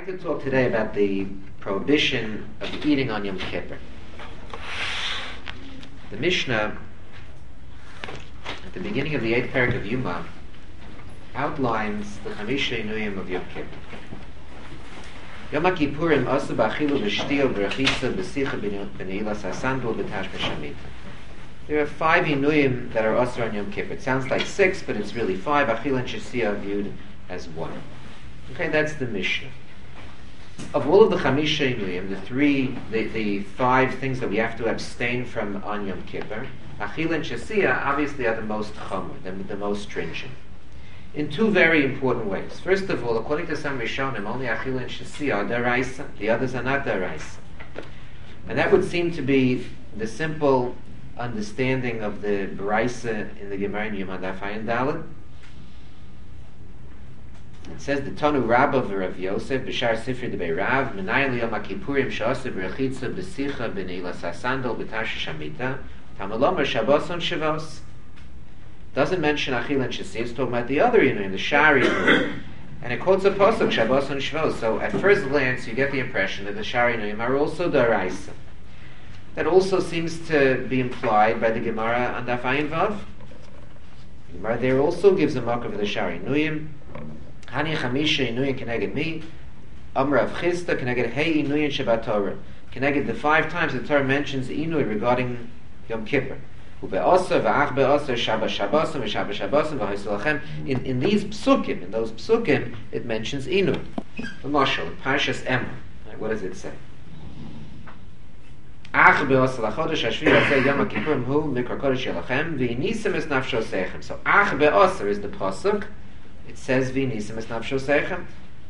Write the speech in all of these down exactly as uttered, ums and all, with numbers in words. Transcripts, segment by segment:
I'd like to talk today about the prohibition of eating on Yom Kippur. The Mishnah, at the beginning of the eighth parak of Yuma, outlines the Chamisha Inuyim of Yom Kippur. Yom Kippurim asu b'achilu v'shtio v'rechitza b'sicha b'neilas hasandul b'tash b'shamita. There are five Inuyim that are asur on Yom Kippur. It sounds like six, but it's really five. Achil and Shasiya are viewed as one. Okay, that's the Mishnah. Of all of the Chamisha Inuyim, the three, the, the five things that we have to abstain from on Yom Kippur, Achil and Shasiya obviously are the most chomer, the, the most stringent, in two very important ways. First of all, according to some Rishonim, only Achil and Shasiya are daraisa, the others are not daraisa. And that would seem to be the simple understanding of the Baraisa in the Gemara in Yom Hadaf Ayin Dalet. It says the Tanu Rabba v'Rav Yosef b'Shar Sifri Debei Rav Menayel Yom HaKippurim Sh'aseh b'Rechitza b'Sicha b'Neilas HaSandal b'Tash Shamita Tamalomer Shabboson Shavos. Doesn't mention Achil and Shasiya. It's talking about the other Inuyim, the Shari Inuyim, and it quotes a pasuk Shabboson Shavos. So at first glance, you get the impression that the Shari Inuyim are also daraisa. That also seems to be implied by the Gemara on Daf Ayin Vav. The Gemara there also gives a mark of the Shari Inuyim. Hani Chamisha Inuyim Keneged Mi, Amr of Chisda Keneged Hei Inuyim Shabbat Torah. Keneged the five times the Torah mentions Inui regarding Yom Kippur. Ube'osa v'ach be'osa Shabbat Shabbosim v'Shabbat Shabbosim v'Hoyselachem. In in these psukim, in those psukim, it mentions Inui. The Mashal, Parshas Emor. What does it say? Ach be'osa lachodesh hashvi yaseh Yom Kippurim hu mikra kodesh yelachem v'inisim es nafsho seichem. So Ach be'osa is the pasuk. It says v'inisim es nafsho seichem.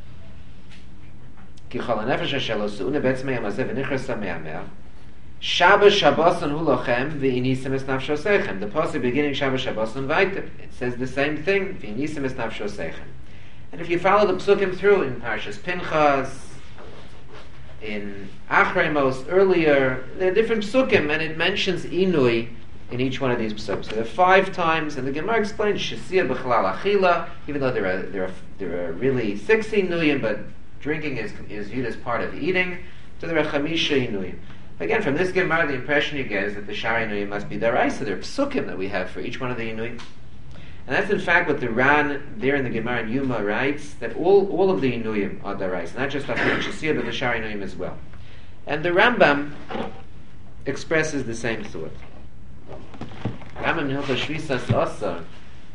Ki chol hanefesh asher lo su'une be'etzmei yom hazeh v'nichras ha'me'amer. Shabbos Shabboson hu lochem v'inisim es nafsho seichem. The pasuk beginning Shabbos Shabboson weiter. It says the same thing. V'inisim es nafsho seichem. And if you follow the psukim through in Parshas Pinchas, in Achremos earlier, there are different psukim, and it mentions Inui in each one of these psukim. So there are five times, and the Gemara explains Shasiya b'chalal achila, even though there are there are there are really sixteen Inuyim, but drinking is is viewed as part of eating. So there are Chamisha Inuyim. Again, from this Gemara, the impression you get is that the Shari Inuyim must be daraisa. So there are psukim that we have for each one of the Inuyim. And that's in fact what the Ran there in the Gemara in Yuma writes, that all, all of the Inuyim are daraisa, not just Achil and Shasiya, but the Shari Inuyim as well. And the Rambam expresses the same thought. Rambam in Hilchos Shvisas Asar,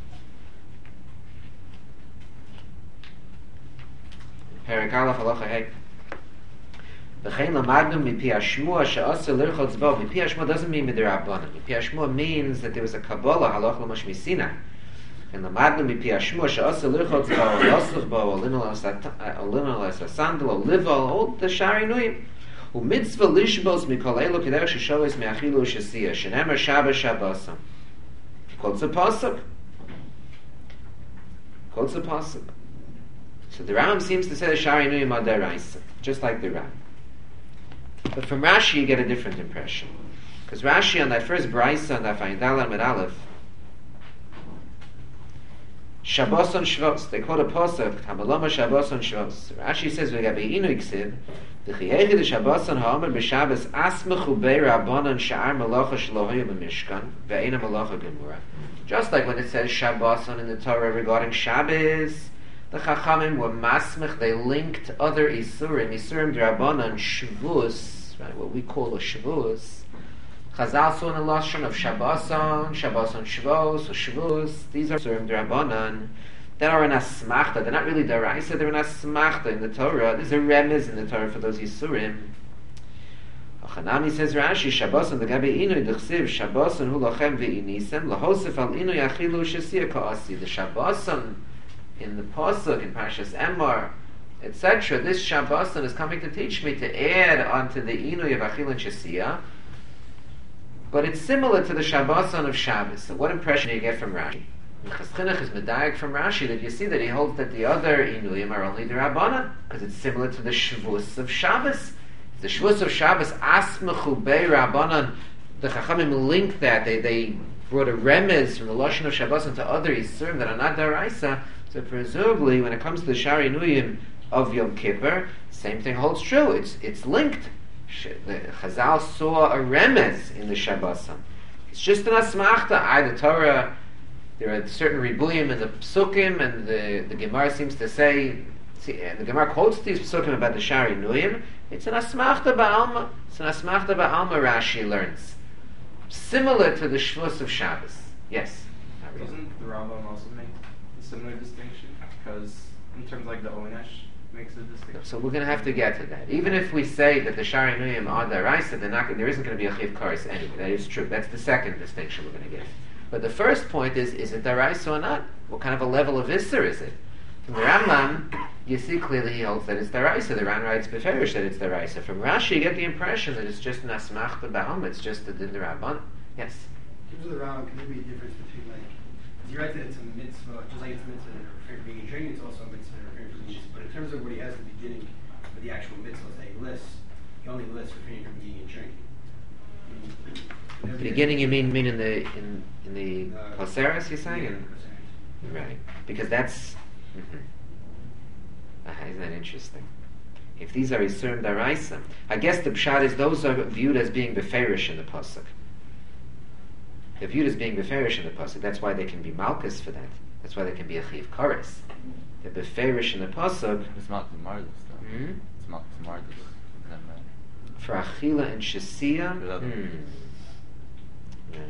Perek Aleph Halacha Hey, V'chein lamadnu mipi hashmua she'aseh lirchotz bo. Mipi hashmua doesn't mean midirabbanan. Mipi hashmua means that there was a Kabbalah halach l'mosh misina. And lamadnu mipi hashmua she'aseh lirchotz bo, l'osluch bo, olinol es hasandal, olival, all the Shari Inuyim. U'mitzvah lishbos mikol elu k'derech sheshoves me'achilu u'shasiya shenemer Shabbos Shabbosim. Quotes a pasuk. Quotes a pasuk. So the Rambam seems to say the Shari Inuyim are deraisa, just like the Rambam. But from Rashi you get a different impression. Because Rashi on that first Braisa, on that Ayin Dalet Amud Aleph, Shabboson Shvos, they quote a pasuk, Hamaloma Shabboson Shvos. Rashi says, V'gabi Inu Iksiv, D'chiyechi de Shabboson ha'omer b'Shabbos asmechu bei Rabbanon sha'ar melacha shlohoyu b'mishkan, ve'ena melacha gemura. Just like when it says Shabboson in the Torah regarding Shabbos, the Chachamim were masmech, they linked other Isurim, Isurim D'Rabbanan, Shvus, right, what we call a Shvus. Chazal saw in the Lashon of Shabboson, Shabboson Shvos, or Shvus. These are Isurim D'Rabbanan that are an Asmachta. They're not really Daraisa, they're an Asmachta in the Torah. There's a Remez in the Torah for those Isurim. Achanami says Rashi, Shabboson, the Gabi Inui, D'chsiv, Shabboson, Hu Lochem V'inisem, Lahosef al Inui Achilu Shasiya Ka'asi. The Shabboson in the pasuk in Parshas Emor, et cetera. This Shabboson is coming to teach me to add onto the Inui of Achil and Shasiya, but it's similar to the Shabboson of Shabbos. So what impression do you get from Rashi? Chas Chinuch is medayek from Rashi that you see that he holds that the other Inuyim are only the Rabbanan, because it's similar to the Shvus of Shabbos. The Shvus of Shabbos, Asmechu Bei Rabbanan, the Chachamim link that, they, they brought a remez from the Lashon of Shabboson to other Isurim that are not Daraisa. So presumably, when it comes to the Shari Inuyim, of Yom Kippur, same thing holds true. It's it's linked. The Chazal saw a remez in the Shabboson. It's just an asmachta. I, the Torah, there are certain ribuyim in the psukim, and the, the Gemara seems to say, see, the Gemara quotes these psukim about the Shari Nuyim. It's an asmachta ba'alma. It's an asmachta ba'alma, Rashi learns. Similar to the Shvus of Shabbos. Yes? Doesn't the Rambam also make a similar distinction? Because in terms like the Onesh makes a distinction. So we're going to have to get to that. Even if we say that the Shari Nuyim are daraisa, they're not, there isn't going to be a chiv kares anyway. That is true. That's the second distinction we're going to get. But the first point is, is it daraisa or not? What kind of a level of isser is it? From the Rambam, you see clearly he holds that it's daraisa. The Ran writes beferish that it's daraisa. From Rashi, you get the impression that it's just an asmachta ba'alma. It's just the din Rabban. Yes? In terms of the Rambam, can there be a difference between, like, you write that it's a mitzvah, just like it's a mitzvah to refrain from eating and drinking, it's also a mitzvah to refrain from eating. But in terms of what he has at the beginning of the actual mitzvah that he lists, he only lists refraining from eating and drinking. The beginning, you mean mean in the in in the uh, Koseres, you're saying? Yeah, and, right, because that's mm-hmm. uh, isn't that interesting? If these are Yisurim Daraisa, I guess the pshat is those are viewed as being beferish in the pasuk. They're viewed as being beferish in the pasuk. That's why they can be malchus for that. That's why they can be a chiv kares. They're beferish in the pasuk. It's malchus mardus, though. Mm-hmm. It's malchus mardus. For achila and shesia. Hmm. Right.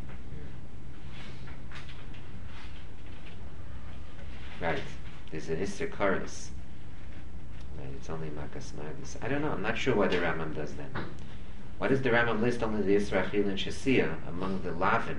Right. There's an Isser Karis. Right, it's only Makas Mardus. I don't know, I'm not sure why the Rambam does that. Why does the Rambam list only the Isra Achil and Shesia among the Lavim?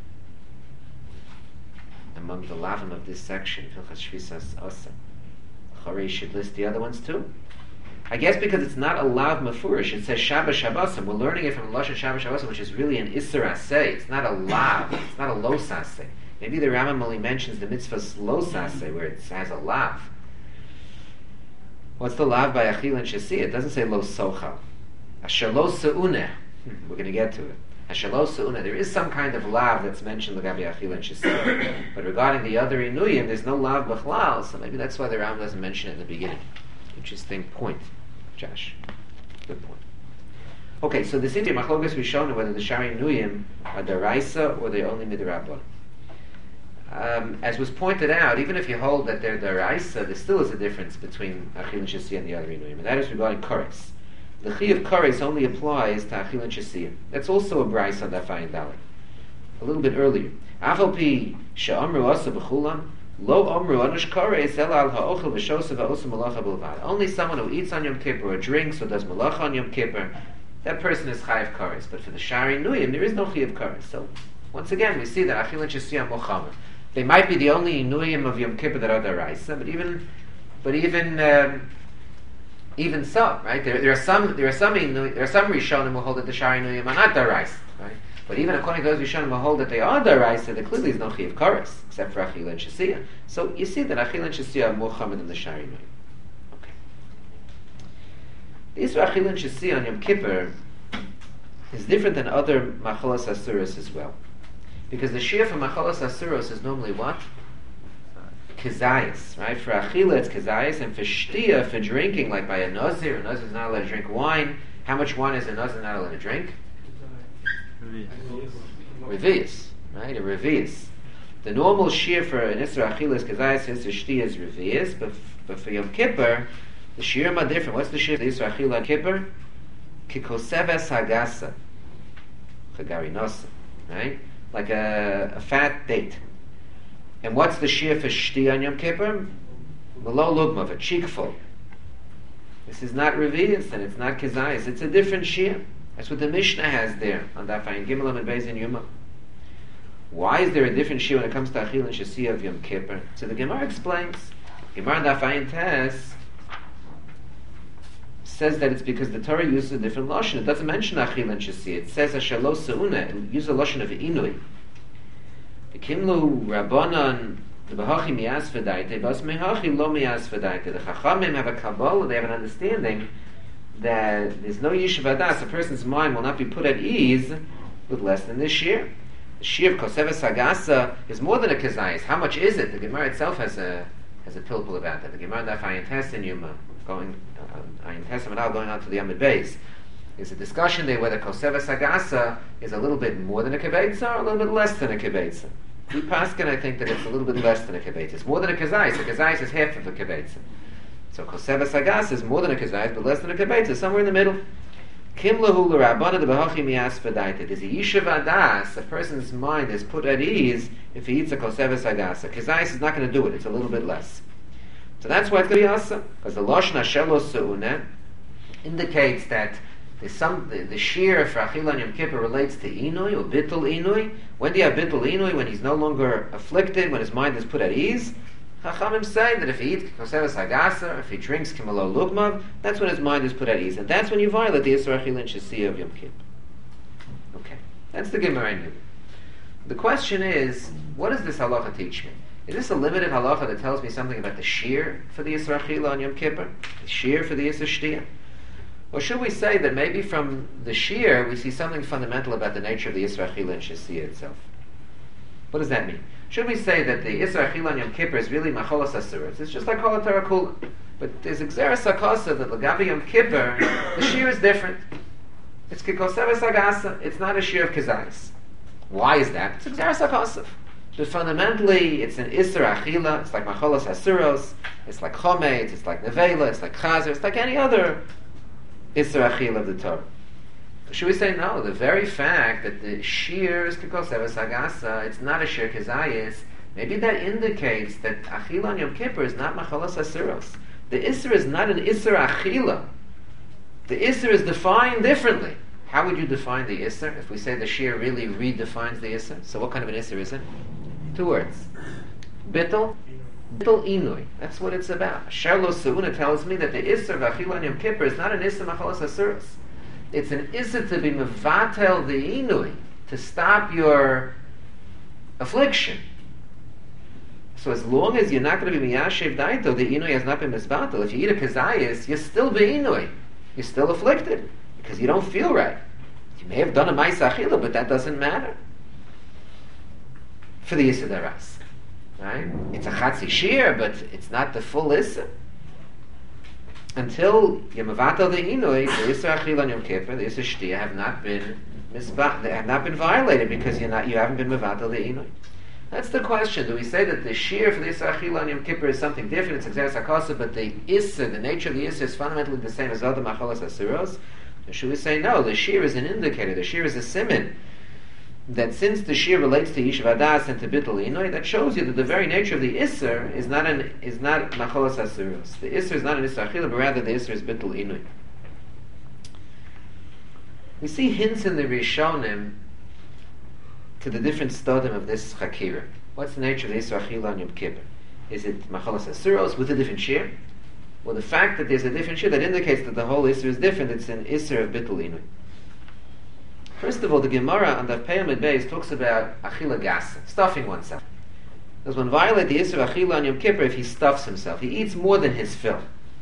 Among the Lavim of this section, Hilchas Shvisas Asa. Chorei should list the other ones too. I guess because it's not a Lav Mefurish, it says Shabbos Shabbosim. We're learning it from Lashon Shabbos Shabbosim, which is really an Isser Aseh. It's not a Lav, it's not a Los Aseh. Maybe the Rambam only mentions the mitzvahs Los Aseh, where it has a Lav. What's the Lav by Achil and Shesia? It doesn't say Los Sochal. Asher Lo Se'uneh. We're going to get to it. Asher Lo Se'uneh. There is some kind of Lav that's mentioned L'gabi Achil and Shesia. But regarding the other Inuyim, there's no Lav B'chlal, so maybe that's why the Rambam doesn't mention it in the beginning. Interesting point, Josh. Good point. Okay, so this India Machlokas Rishona, whether the Shari Nuyim are Daraisa or they're only Midrabban. Um, as was pointed out, even if you hold that they're Daraisa, there still is a difference between Achil and Shesia and the other Inuyim, and that is regarding Koris. The Chi of Koris only applies to Achil and Shesia. That's also a Bryce on Dafayin Dalet. A little bit earlier. Afal pi she'amru asa b'chulam, lo amru anush Koris ela al ha'ochel v'shosa v'osa malacha b'lvad. Only someone who eats on Yom Kippur or drinks or does malacha on Yom Kippur, that person is Chayiv Koris. But for the Shari Nuyim, there is no Chi of Koris. So, once again, we see that Achil and Shesia are Mochamer. They might be the only Inuyim of Yom Kippur that are Daraisa, but even, but even, um, even so, right? There, there are some, there are some, Inu, there are some Rishonim who hold that the Shari Inuyim are not Daraisa, right? But even according to those Rishonim who hold that they are Daraisa, there clearly is no Chi of Koris, except for Achila and Shesia. So you see that Achila and Shesia are more Chamer than the Shari Inuyim. Okay. The Isra Achila and Shesia on Yom Kippur is different than other Machalas Asuras as well. Because the Shia for Machalas Asuros is normally what? Kezayis, right? For Achila it's Kezayis, and for Shtia, for drinking, like by a Nazir, a Nazir is not allowed to drink wine. How much wine is a Nazir not allowed to drink? Revius, right? A Revius. The normal Shia for an Isra Achila is Kezayis, Isra Shtia is Revius, but, but for Yom Kippur, the Shirim are different. What's the Shia for the Isra Achila on Kippur? Kikoseves Hagasa. Chagari Nosa, right? Like a, a fat date. And what's the shir for shti on Yom Kippur? Malo lugma, a cheekful. This is not revius and it's not kezayis. It's a different shir. That's what the Mishnah has there on Dafayin Gimelam and Beis and Yuma. Why is there a different shir when it comes to Achil and Shesia of Yom Kippur? So the Gemara explains. Gemara Dafayin Tes says that it's because the Torah uses a different lashon. It doesn't mention Achil and Shesia. It says Ashalo Seuna. It uses a lashon of Inui. The Kimlu Rabbanan the Bahachi Mias V'daite Bas Mehachi Lo Mias V'daite. The Chachamim have a Kabbalah. They have an understanding that there's no Yishuv Adas. A person's mind will not be put at ease with less than this shir. The shir of Koseves Hagasa is more than a Kezayis. How much is it? The Gemara itself has a has a pilpul about that. The Gemara in Daf Ayin Tes in Yuma, going, uh, Ayin Tes and now going on to the Amid Beis, is a discussion there whether Kosevas Agasa is a little bit more than a Kibetza or a little bit less than a Kibetza. We Paskin, I think that it's a little bit less than a Kibetza. It's more than a Kazais. A Kazais is half of a Kibetza. So Kosevas Agasa is more than a Kazais, but less than a Kibetza, somewhere in the middle. Kim lahu l'Rabbana de b'hachi miyas v'daita. There's a yishuv adas. A person's mind is put at ease if he eats a Kosevas Agasa. Kazais is not going to do it. It's a little bit less. So that's why it's going to be asa. Because the Lashon Hashelo Se'uneh indicates that there's some, the, the shear for Achila and Yom Kippur relates to Inui or Bittul Inui. When do you have Bittul Inui? When he's no longer afflicted, when his mind is put at ease. Chachamim say that if he eats Kosevas Hagasa, if he drinks Kimalo Lugmav, that's when his mind is put at ease. And that's when you violate the Yisra Achila and Shasiyah of Yom Kippur. Okay, that's the Gemara in Yom. The question is, what does this halacha teach me? Is this a limited halacha that tells me something about the shear for the Yisra Achila on Yom Kippur? The shear for the Yisra Shtiyah? Or should we say that maybe from the shear we see something fundamental about the nature of the Yisra Achila and Shasiyah itself? What does that mean? Should we say that the Yisra Achila on Yom Kippur is really Macholas Asuras? It's just like Kol HaTorah Kula. But there's Xeris HaKosa that L'gabi Yom Kippur, the shear is different. It's Kikosevas Agasa. It's not a shear of Kazais. Why is that? It's Xeris HaKosa. But fundamentally, it's an Yisra Achila. It's like Macholas Asuros. It's like Chometz. It's like Nevela. It's like Chazer. It's like any other Yisra Achila of the Torah. Should we say no? The very fact that the shear is Kikosevas Agasa, it's not a shear Kazayis, maybe that indicates that Achila on Yom Kippur is not Macholas Asuros. The Isser is not an Isser Achila. The Isser is defined differently. How would you define the Isser if we say the shear really redefines the Isser? So what kind of an Isser is it? Two words. Bittul. Bittul Inui. That's what it's about. Sherlo Seuna tells me that the Isser of Achila on Yom Kippur is not an Isser Macholas Asuros. It's an Isser to be mevatel the Inui, to stop your affliction. So as long as you're not going to be miyashev daito, the Inui has not been misbatel. If you eat a kazayis, you're still be Inui. You're still afflicted because you don't feel right. You may have done a ma'isa achila, but that doesn't matter for the Isser daras. Right? It's a chatzi shear, but it's not the full Isser. Until Yemavatal the Inui, the Yisra Achila and Yom Kippur, the Yisra Shtiyah have not been misba- they have not been violated because you're not, you haven't been Mavatal the Inui. That's the question. Do we say that the shear for the Yisra Achila and Yom Kippur is something different? It's Xeris HaKosa, but the Isra, the nature of the Isra is fundamentally the same as other Macholas Asuros? Or should we say no? The shear is an indicator. The shear is a siman that since the shear relates to Yishuv Adas and to Bittul Inui, that shows you that the very nature of the Isser is not an is not Macholas Asuros. The Isser is not an Isser Achila, but rather the Isser is Bittul Inui. We see hints in the Rishonim to the different stadim of this Chakira. What's the nature of the Isser Achila on Yom Kippur? Is it Macholas Asuros with a different shear? Well, the fact that there's a different shear that indicates that the whole Isser is different. It's an Isser of Bittul Inui. First of all, the Gemara on the Peyamid Beis talks about Achila Gasa, stuffing oneself. Because one violates the Yisra Achila on Yom Kippur if he stuffs himself. He eats more than his fill.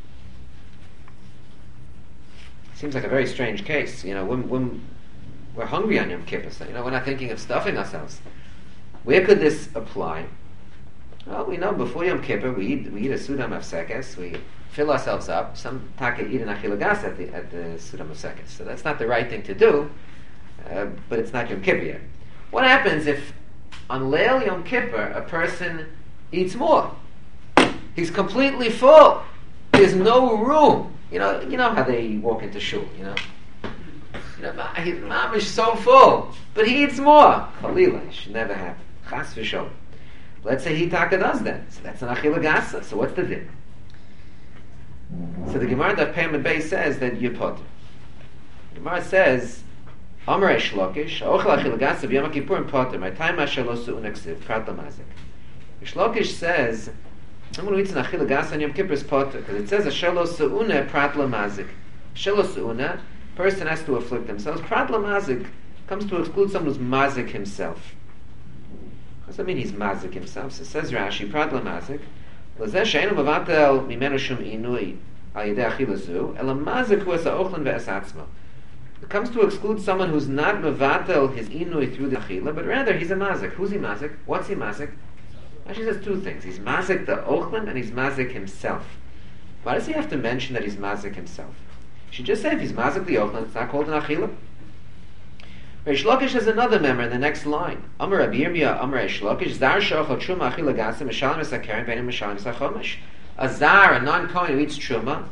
Seems like a very strange case. You know, when, when we're hungry on Yom Kippur, so, you know, we're not thinking of stuffing ourselves. Where could this apply? Well, we know before Yom Kippur we eat, we eat a Sudam Afsekes, we fill ourselves up. Some taka eat an Achila Gasa at the, at the Sudam Afsekes. So that's not the right thing to do. Uh, but it's not Yom Kippur yet. What happens if on Leil Yom Kippur a person eats more? He's completely full. There's no room. You know, you know how they walk into shul. You know, you know, his mom is so full, but he eats more. Chalila, it should never happen. Chas v'shol. Let's say he taka does that. So that's an Achila Gasa. So what's the din? So the Gemara that Peyamid Beis says that you're potter. The Gemara says. Amar Shlokish, Ochel Achila Gasa b'Yom Kippur and Potter. My time Asher Lo Su'un Eksiv Prat Lamazik. Shlokish says, someone who eats an Achila Gasa on Yom Kippur is Potter because it says Asher Lo Su'un Prat Lamazik. Asher Lo Su'un, person has to afflict themselves. Prat Lamazik comes to exclude someone who's mazik himself. What does that mean? He's mazik himself. So it says Rashi Prat Lamazik. L'zeh she'enu mevatel mimenu shum inui al yedei Achila zu ela mazik hu es ha'ochlan ve'es atzmo. It comes to exclude someone who's not mevatel his inui through the achila, but rather he's a mazik. Who's he mazik? What's he mazik? Rashi says two things. He's mazik the ochlim and he's mazik himself. Why does he have to mention that he's mazik himself? He should just say if he's mazik the ochlim, it's not called an achila. Reish Lakish has another member in the next line. Amar Rabbi Yirmiyah, Amar Reish Lakish, Zar she'ochel truma achila gasa, mishalim esakeren, beinim mishalim esachomesh. A zar, a non-kohen who eats truma,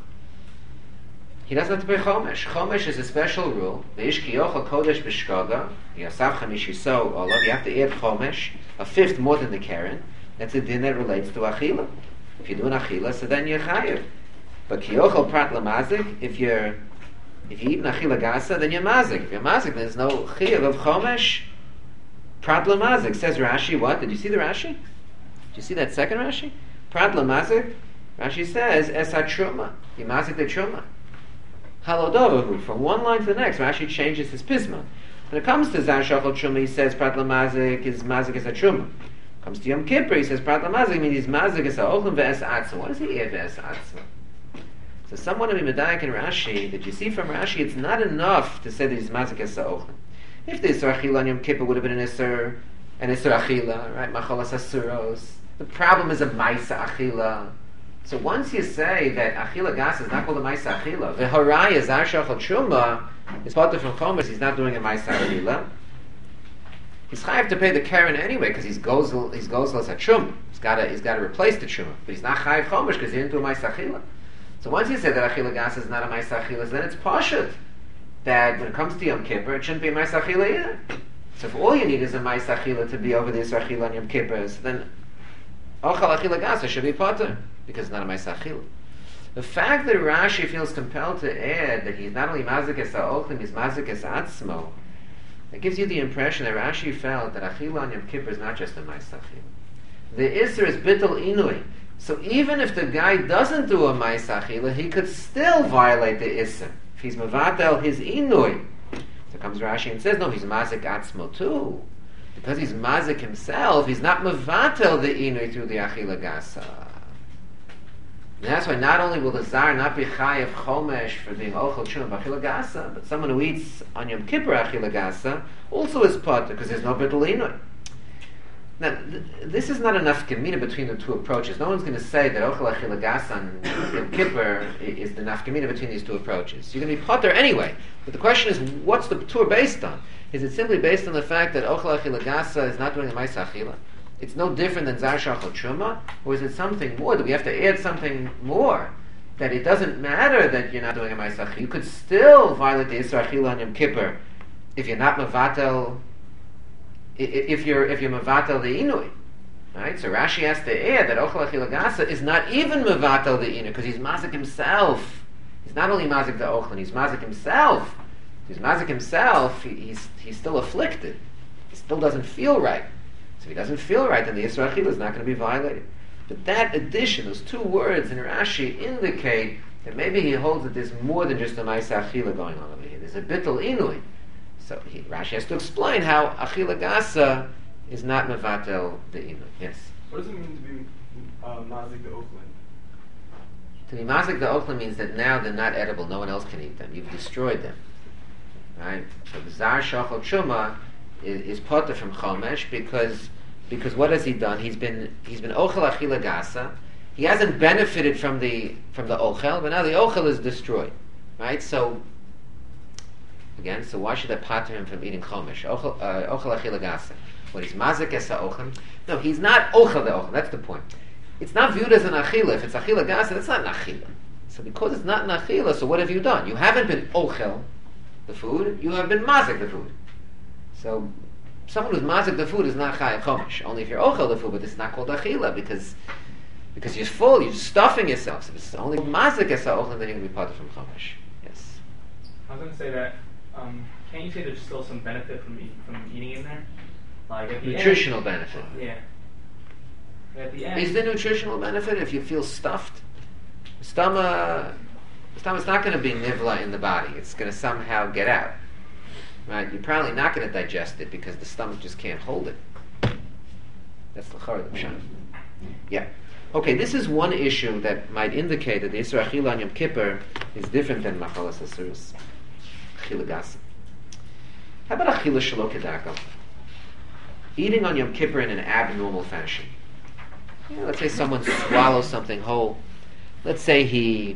he doesn't have to pay chomesh. Chomesh is a special rule. Veish ki yochel kodesh b'shkoga, yasav chamishiso olav, you have to add chomesh, a fifth more than the keren. That's a din that relates to achila. If you do an achila, so then you're chayiv. But ki yochel prat lamazik, if you're If you eat an achila gasa, then you're mazik. If you're mazik, then there's no chiyuv of chomesh. Prat lamazik. Says Rashi, what? Did you see the Rashi? Did you see that second Rashi? Prat lamazik. Rashi says, es ha-truma. You mazik the truma. Halodovahu. From one line to the next, Rashi changes his pisma. When it comes to zar shachal truma, he says prat lamazik is mazik es ha-truma. Comes to Yom Kippur, he says prat lamazik means he's mazik es ha-ochlim ve'es atzma. What does he add ve'es atzma? So someone to be medayik in Rashi, that you see from Rashi, it's not enough to say that he's mazik es ha'ochlim. If the Isser Achila on Yom Kippur would have been an Isser, an Isser Achila, right, Macholas Asuros, the problem is a Maisa Achila. So once you say that Achila Gas is not called a Maisa Achila, the Haraya Zar Shachal Truma is part of from Chomesh, he's not doing a Maisa Achila. He's chayav to pay the Karen anyway because he's gozel, he's gozel as a Truma. He's got to, he's got to replace the Truma, but he's not chayav Chomesh because he didn't do a Maisa Achila. So once you say that Achila Gas is not a Maisa Achila, then it's Pashut that when it comes to Yom Kippur, it shouldn't be a Maisa Achila either. So if all you need is a Maisa Achila to be over the Yisra Achila on Yom Kippur, so then Ochal Achila Gas should be Potter because it's not a Maisa Achila. The fact that Rashi feels compelled to add that he's not only Mazik es ha'ochlim, he's Mazik es atzmo, that gives you the impression that Rashi felt that Achila on Yom Kippur is not just a Maisa Achila. The Isser is Bittul Inui. So even if the guy doesn't do a Maisa Achila, he could still violate the Isser. If he's Mavatel his Inui. So comes Rashi and says, no, he's Mazik Atzmo too. Because he's Mazik himself, he's not Mavatel the Inui through the Achila Gasa. And that's why not only will the Zar not be Chayav Chomesh for being Ochel Shum Achila Gasa, but someone who eats on Yom Kippur Achila Gasa also is Potter because there's no Bittul Inui. Now, th- this is not enough gemina between the two approaches. No one's going to say that Ochel Achila Gasa and Yom Kippur is the nafkamina between these two approaches. You're going to be Potter anyway. But the question is, what's the tour based on? Is it simply based on the fact that Ochel Achila Gasa is not doing a Maisa Achila? It's no different than Zar Shachal Truma? Or is it something more? Do we have to add something more? That it doesn't matter that you're not doing a Maisa Achila. You could still violate the Yisra Achila on Yom Kippur if you're not Mavatel, if you're if you're Mavatel the Inui. Right? So Rashi has to add that Ochel Achila Gasa is not even Mavatel the Inui because he's Mazik himself. He's not only Mazik the Ochlin, he's Mazik himself. He's Mazik himself, he, he's, he's still afflicted. He still doesn't feel right. So if he doesn't feel right, then the Yisra Achila is not going to be violated. But that addition, those two words in Rashi indicate that maybe he holds that there's more than just a Maisa Achila going on over here. There's a Bittul Inui. So he, Rashi has to explain how Achila Gasa is not Mevatel the Inui. Yes? What does it mean to be uh, Mazik the Oakland? To be Mazik the Oakland means that now they're not edible. No one else can eat them. You've destroyed them. Right? So the Zar Shachal Truma is, is Potter from Chomesh because because what has he done? He's been he's been Ochel Achila Gasa. He hasn't benefited from the from the Ochel, but now the Ochel is destroyed. Right? So again, so why should I pater him from eating Chomesh? Ochel uh, Ochel Achila Gasa. When he's Mazik es ha'ochem, no, he's not Ochel the Ochel. That's the point. It's not viewed as an Achila. If it's Achila Gasa, that's not an Achila. So because it's not an Achila, so what have you done? You haven't been Ochel the food, you have been Mazik the food. So someone who's Mazik the food is not Chayav Chomesh. Only if you're Ochel the food, but it's not called Achila because because you're full, you're stuffing yourself. So it's only Mazik es ha'ochem, then you're going to be part from Chomesh. Yes. I was going to say that, um, can't you say there's still some benefit from eat, from eating in there? Like at the Nutritional end, benefit. Yeah. At the end, Is there nutritional benefit if you feel stuffed? Stomach, stomach's not going to be nivla in the body. It's going to somehow get out. Right? You're probably not going to digest it because the stomach just can't hold it. That's the char of the pshat. Yeah. Okay, this is one issue that might indicate that the Yisra Achila on Yom Kippur is different than Machalas Asuros. Achila Gasa. How about Achila Shelo Kedarko? Eating on Yom Kippur in an abnormal fashion. You know, let's say someone swallows something whole. Let's say he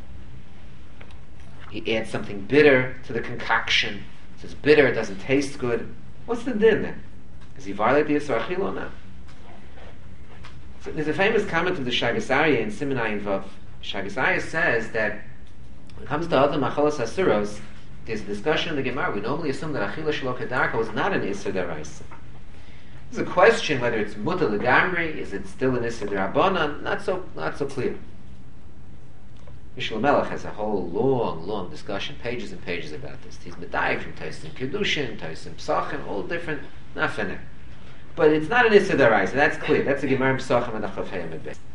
he adds something bitter to the concoction. It's bitter, it doesn't taste good. What's the din then? Is he violate the Yisra Achila or not? So there's a famous comment of the Shagas Aryeh in Siman Ayin Vav. Shagas Aryeh says that when it comes to other Machalas Asuros, there's a discussion in the Gemara. We normally assume that Achila Shelo Kedarka was not an Isser Daraisa. There's a question whether it's Mutter Legamri, is it still an Isser Darabanan? Not so, not so clear. Mishlo Melech has a whole long, long discussion, pages and pages about this. He's medayik from Taisim Kedushin, Taisim Psachim, all different, not finna. But it's not an Issa Daraisa, that's clear. That's a Gemara in Psachim and a Chafayim at best.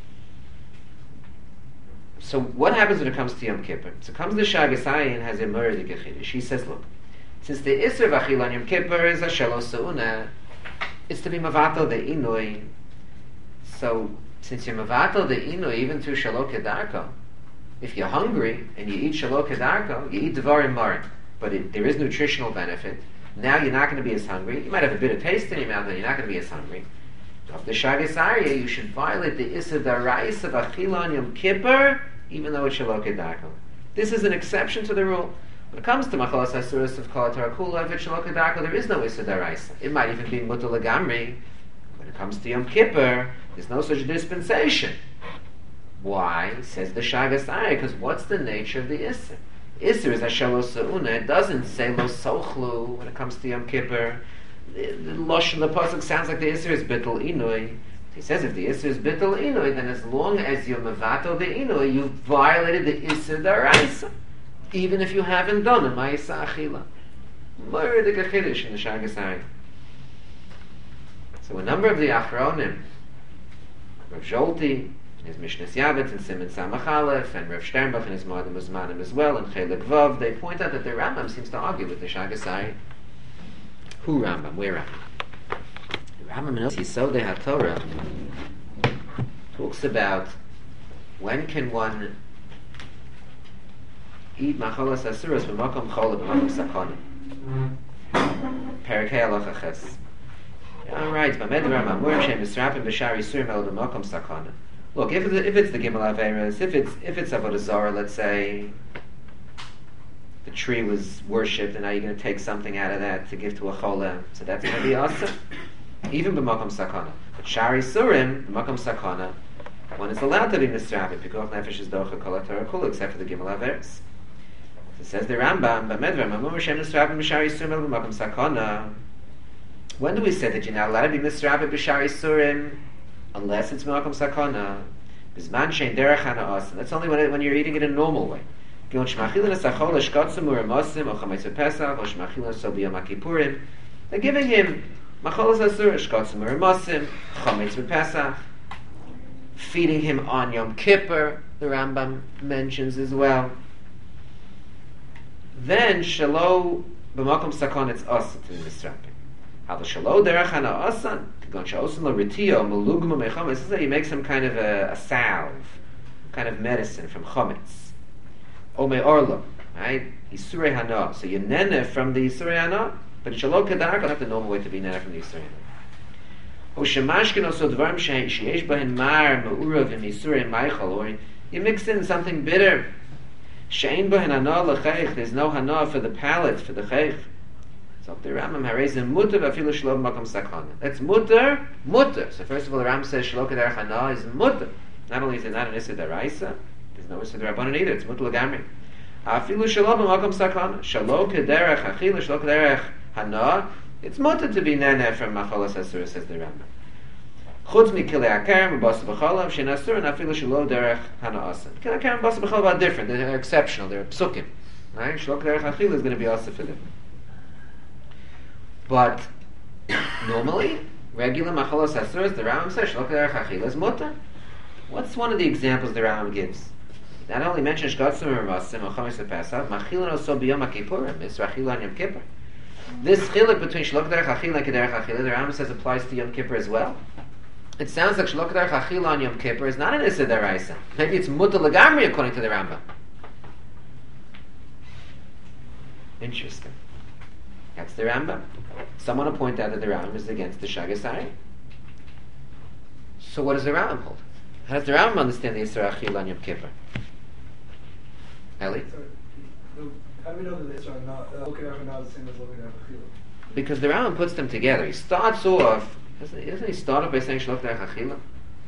So what happens when it comes to Yom Kippur? So comes the Shagas Ayin and has a Murder Gechidish. She says, look, since the Isser of Achila on Yom Kippur is a Shelo Seuna, it's to be Mavato the Inui. So since you're Mavato the Inui, even through Shelo Kedarko, if you're hungry and you eat Shelo Kedarko, you eat Devarim Marim, but it, there is nutritional benefit. Now you're not going to be as hungry. You might have a bit of taste in your mouth, but you're not going to be as hungry. Of the Shagas Aryeh, you should violate the Issa Darais of Achila on Yom Kippur, even though it's Shelo Kedarko. This is an exception to the rule. When it comes to Machalas Asuros of Kol Tarakula, if it's Shelo Kedarko, there is no Issa Darais. It might even be Mutter Legamri. When it comes to Yom Kippur, there's no such dispensation. Why? Says the Shagas Aryeh, because what's the nature of the Isser? Isser is a Shelo Seuna. It doesn't say Lo Sochlu when it comes to Yom Kippur. The, the Losh in the Pasuk sounds like the Isser is Bittul Inui. He says if the Isser is Bittul Inui, then as long as you're Mavato the Inui, you've violated the Isser Daraisa, even if you haven't done a Ma'isa Achila. Moira de Gechidish in the Shagas Aryeh. So a number of the Achronim, Rav Zolti, his Mishnah Yavetz and Siman Samach Aleph, and Rav Sternbach and his Moedim Uzmanim as well, and Chelik Vav, they point out that the Rambam seems to argue with the Shagas Aryeh. Who Rambam? Where Rambam? The Rambam in Yisodei HaTorah talks about when can one eat Machalas Asuros b'makom Chola b'makom Sakona. Perek Hei Halacha Ches. All right, B'med Rambam Murim Shem Yisrapim B'Shar Yisurim El b'makom Sakona. Look, if it's, if it's the Gimel Averas, if it's if it's Avodah Zarah, let's say the tree was worshipped, and now you're going to take something out of that to give to a chola, so that's going to be awesome. Even b'makom sakana. But Shari Surim, b'makom sakana, one is allowed to be misrabit, pikuach nefesh is docha kol haTorah kula, except for the Gimel Averas. So it says the Rambam, b'medvar, mamum Hashem misrabit b'Shari Surim b'makom sakana. When do we say that you're not allowed to be misrabit b'Shari Surim unless it's b'makom sakana? Bizman shein derech hana asan. That's only when, it, when you're eating it in a normal way. They're giving him macholas asur shkatzim uramosim, chametz b'Pesach, feeding him on Yom Kippur. The Rambam mentions as well. Then shalo b'makom sakon it's asan to be misrapim. How the shalo derech hana asan kigon shaosim lo ritio malugma mechametz. This is that he makes some kind of a, a salve, kind of medicine from chametz. Ome orlo, right? Yisurei hana. So you nene from the Yisurei hana, but Shelo Kedarko, not the normal way to be nene from the Yisurei hana. O shemashkin also dvarim sheyesh bahin mar me'urav in Yisurei meichel, or you mix in something bitter. She'ein bahin hana lecheich. There's no hana for the palate, for the cheich. So the Rambam harezim muter v'afilu shelo b'makom sakana. That's muter, muter. So first of all, the Rambam says Shelo Kedarko hana is muter. Not only is it not an Issa Daraisa, there's no Issa Darabanan either. It's muter legamri. Afilu shelo b'makom sakana. Shelo kederech achila, shelo kederech hana. It's mutter to be nene from macholas asur, says the Rambam. Chutz mikilei akarim b'basa b'chalav shein asur and afilu shelo derech hana asan. Kilei akarim b'basa b'chalav are different. They're exceptional. They're psukim. Right? Shelo kederech achila is going to be asa for them. But normally, regular macholas asur, the Rambam says shelo kederech achila is mutter. What's one of the examples the Rambam gives? Not only mentions shkatzim uramosim or chametz b'Pesach, machilin also b'yom HaKippurim. It's rachila on Yom Kippur. This chiluk between Shelo Kederech Achila and Kederech Achila, the Rambam says applies to Yom Kippur as well. It sounds like Shelo Kederech Achila on Yom Kippur is not an Issa Daraisa. Maybe it's Mutter Legamri according to the Rambam. Interesting. That's the Rambam. Someone will point out that the Rambam is against the Shagas Aryeh. So what does the Rambam hold? How does the Rambam understand the Yisra Achila on Yom Kippur? Eli? Sorry. No, how do we know that the Isra not uh, Lokei Derech Hana is the same as Lokei Derech Achila? Because the Rambam puts them together. He starts off, doesn't he, doesn't he start off by saying Shlok Derech Achila?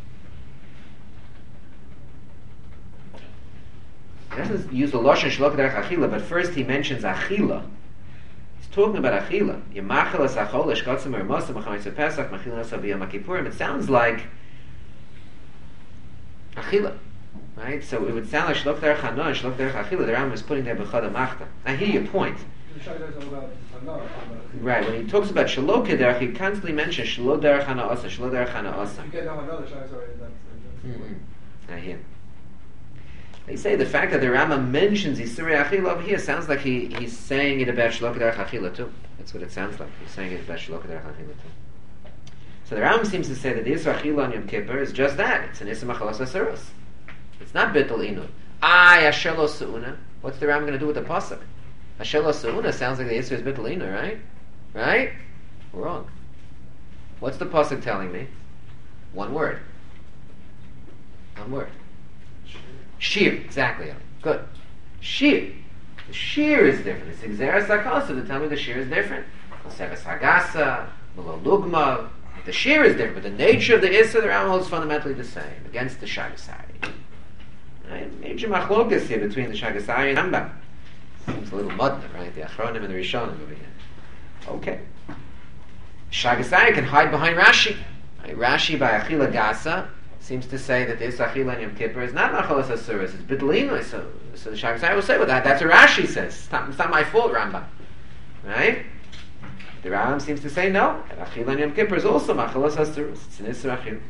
He doesn't use the Lashon Shlok Derech Achila, but first he mentions Achila. He's talking about Achila. Yemachel es achol eshkatzim ermosam achamitz Pesach machil nasa b'yom Kippurim. It sounds like Achila, right? So it would sound like Shlok Derech Hana and Shlok Derech Achila. The Rambam is putting there b'chad amachta. I hear your point. The Shai is all about Hana, about Achila. Right, when he talks about Shalok Derech, he constantly mentions Shalok Derech Hana Asa, Shalok Derech Hana Asa. If you get down Hana, the Shai is already that's Mm-hmm. I hear. They say the fact that the Rambam mentions Yisuri Achila over here sounds like he, he's saying it about Shalok Derech Achila too. That's what it sounds like. He's saying it about Shalok Derech Achila too. So the Rambam seems to say that the Yisra Achila on Yom Kippur is just that. It's an Yisra Machalas Asuros. It's not Bittul Inu. Ay, Ashelo Su'una. What's the Rambam going to do with the Pasuk? Ashelo Su'una sounds like the Yisra is Bittul Inu, right? Right? Wrong. What's the Pasuk telling me? One word. One word. Shir. Exactly. Good. Shir. The shir is different. It's Xeris Akasa to tell me the shir is different. Seves Hagasa, Melo Lugma. The shir is different, but the nature of the Issa, the Rambam holds fundamentally the same, against the Shagasari. Right? Major machlokas here between the Shagasari and Rambam. Seems a little mudna, right? The Achronim and the Rishonim over here. Okay. Shagasari can hide behind Rashi. Right? Rashi by Achila Gasa seems to say that this Achila and Yom Kippur is not Machalas Asuras, it's B'dlino. So, so the Shagasari will say, well, that, that's what Rashi says. It's not, it's not my fault, Rambam. Right? The Rambam seems to say no. And Achila and Yom Kippur is also Machalas Asuras. It's an Isra Achila.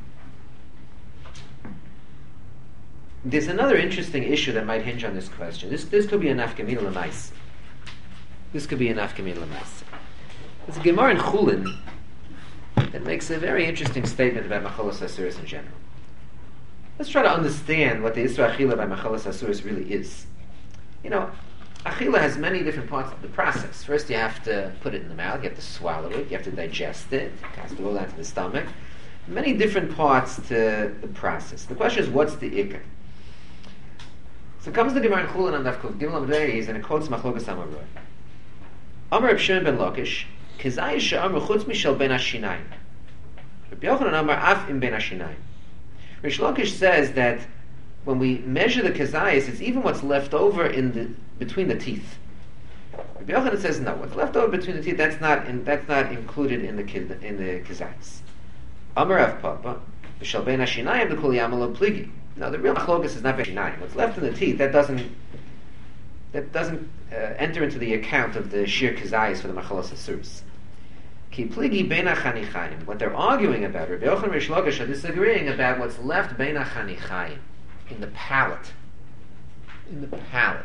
There's another interesting issue that might hinge on this question. This this could be a nafkamina l'mais. This could be a nafkamina l'mais. There's a Gemara in Chulin that makes a very interesting statement about Machalas Asuras in general. Let's try to understand what the Isra Achila by Machalas Asuras really is. You know, Achila has many different parts of the process. First you have to put it in the mouth, you have to swallow it, you have to digest it, it has to go down to the stomach. Many different parts to the process. The question is, what's the Ikar? So comes the Gemara in Chulin on Daf Kuf Gimel Amud Beis, and it quotes Machlokas Amaroi. Amar Reb Shimon ben Lakish, Kizayis she'amru chutz mishel ben hashinayim. Reb Yochanan Amar af im ben hashinayim. Rish Lakish says that when we measure the kazayis, it's even what's left over in the between the teeth. Reb Yochanan says no. What's left over between the teeth, that's not in, that's not included in the in the kazayis. Amar Rav Papa, mishel ben hashinayim the kol yamalo pligi. Now the real machlokas is not ben hashinayim. What's left in the teeth, that doesn't that doesn't uh, enter into the account of the shir kazayis for the machalas asuros. Ki pligi bein hachanichayim. What they're arguing about, Rabbi Yochanan and Rish Lakish are disagreeing about what's left bein hachanichayim, in the palate. In the palate.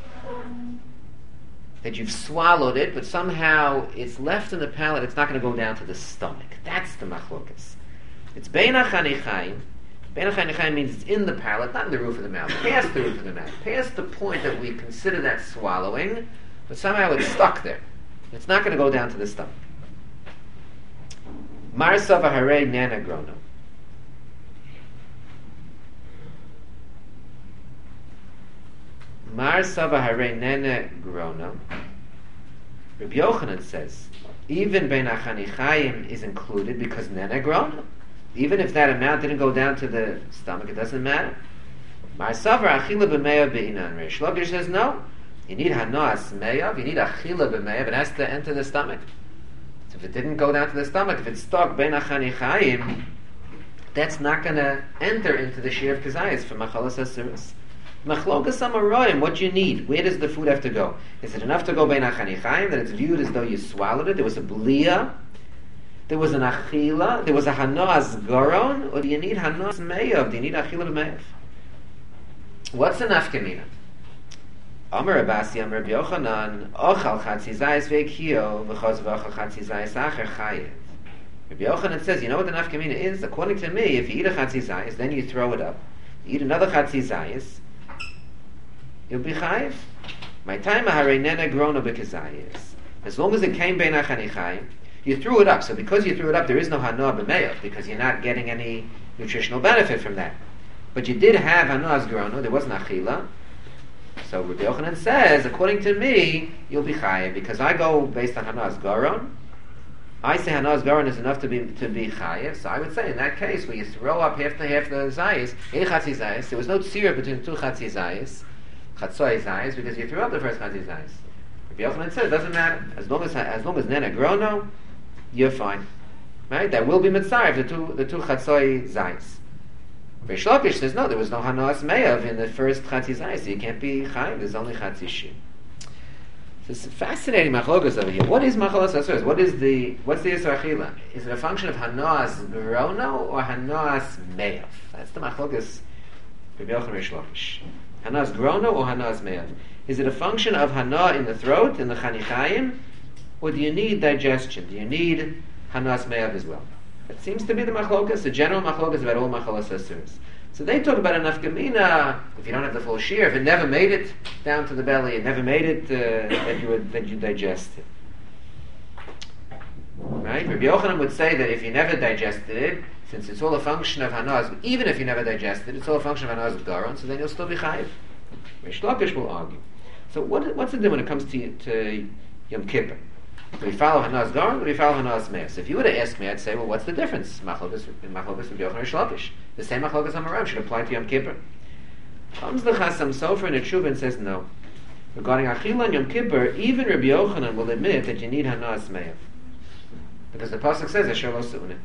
That you've swallowed it, but somehow it's left in the palate, it's not going to go down to the stomach. That's the machlokas. It's bein hachanichayim. Bein hachanichayim means it's in the palate, not in the roof of the mouth, past the roof of the mouth, past the point that we consider that swallowing, but somehow it's stuck there. It's not going to go down to the stomach. Marsa v'harei nana grono. Marsa v'harei nana grono. Rabbi Yochanan says, even bein hachanichayim is included because nana grono. Even if that amount didn't go down to the stomach, it doesn't matter. Marsa v'achila b'meya b'inan. Rish Lakish says no. You need hanas meyav. You need achila b'meyav. It has to enter the stomach. So if it didn't go down to the stomach, if it's stuck bein hachanichayim, that's not going to enter into the shir of kazayis for machalas asuros. Machlokas amaroim, what you need? Where does the food have to go? Is it enough to go bein hachanichayim that it's viewed as though you swallowed it? There was a blia, there was an achila, there was a hanas garon, or do you need hanas meyav? Do you need achila b'meyav? What's an afkamina? Amar Abasi, Amar Rabbi Yochanan, Ochal chatzi zayis ve'kio, v'chaz v'ochal chatzi zayis acher chayev. Rabbi Yochanan says, you know what the nafkamina is? According to me, if you eat a chatzi zayis, then you throw it up. You eat another chatzi zayis, you'll be chayev. My time aharei nena grono b'kazayis. As long as it came bein hachanichayim, you threw it up. So because you threw it up, there is no hanoah b'meyav, because you're not getting any nutritional benefit from that. But you did have Hanas Garona, there wasn't Achila. So Rabbi Yochanan says, according to me, you'll be chayiv, because I go based on Hanas Garon. I say Hanas Garon is enough to be to be chayiv. So I would say in that case, where you throw up half the half the zayis, a chatzi zayis, there was no tzira between two chatzi zayis, chatzoi zayis, because you threw up the first chatzi zayis. Rabbi Yochanan says it doesn't matter as long as as long as nena grono, you're fine, right? That will be mitzaref the two the two chatzoi zayis. Reish Lakish says no, there was no Hanas Me'av in the first Chatzi Zayis, so you can't be Chayiv, there's only Chatzi Shin. So it's fascinating machlokas over here. What is Machalas Asur? What is the, what's the Yisra Achila? Is it a function of Hanas Gerono or Hanas Me'av? That's the machlokas Rabbi Yochanan Reish Lakish. Hanas Gerono or Hanas Me'av? Is it a function of Hana in the throat, in the Chanichayim, or do you need digestion? Do you need Hanas Me'av as well? It seems to be the machlokas, the general machlokas about all machalas asuras. So they talk about a nafkamina, if you don't have the full shear, if it never made it down to the belly, it never made it, uh, that you would, that you digest it. Right? Rabbi Yochanan would say that if you never digested it, since it's all a function of Hanas, even if you never digested it, it's all a function of Hanas Garon, so then you'll still be chayiv. Reish Lakish will argue. So what, what's it do when it comes to, to Yom Kippur? Do we follow Hanas Garon or do we follow Hanas Me'av? So if you were to ask me, I'd say, well, what's the difference? Machlokas in Machlokas Rabbi Yochanan Reish Lakish. The same Machlokas Amaram should apply to Yom Kippur. Comes the Chasam Sofer in a Tshuva and says no. Regarding Achila and Yom Kippur, even Rabbi Yochanan will admit that you need Hanas Me'av. Because the Pasuk says, Asher lo se'uneh.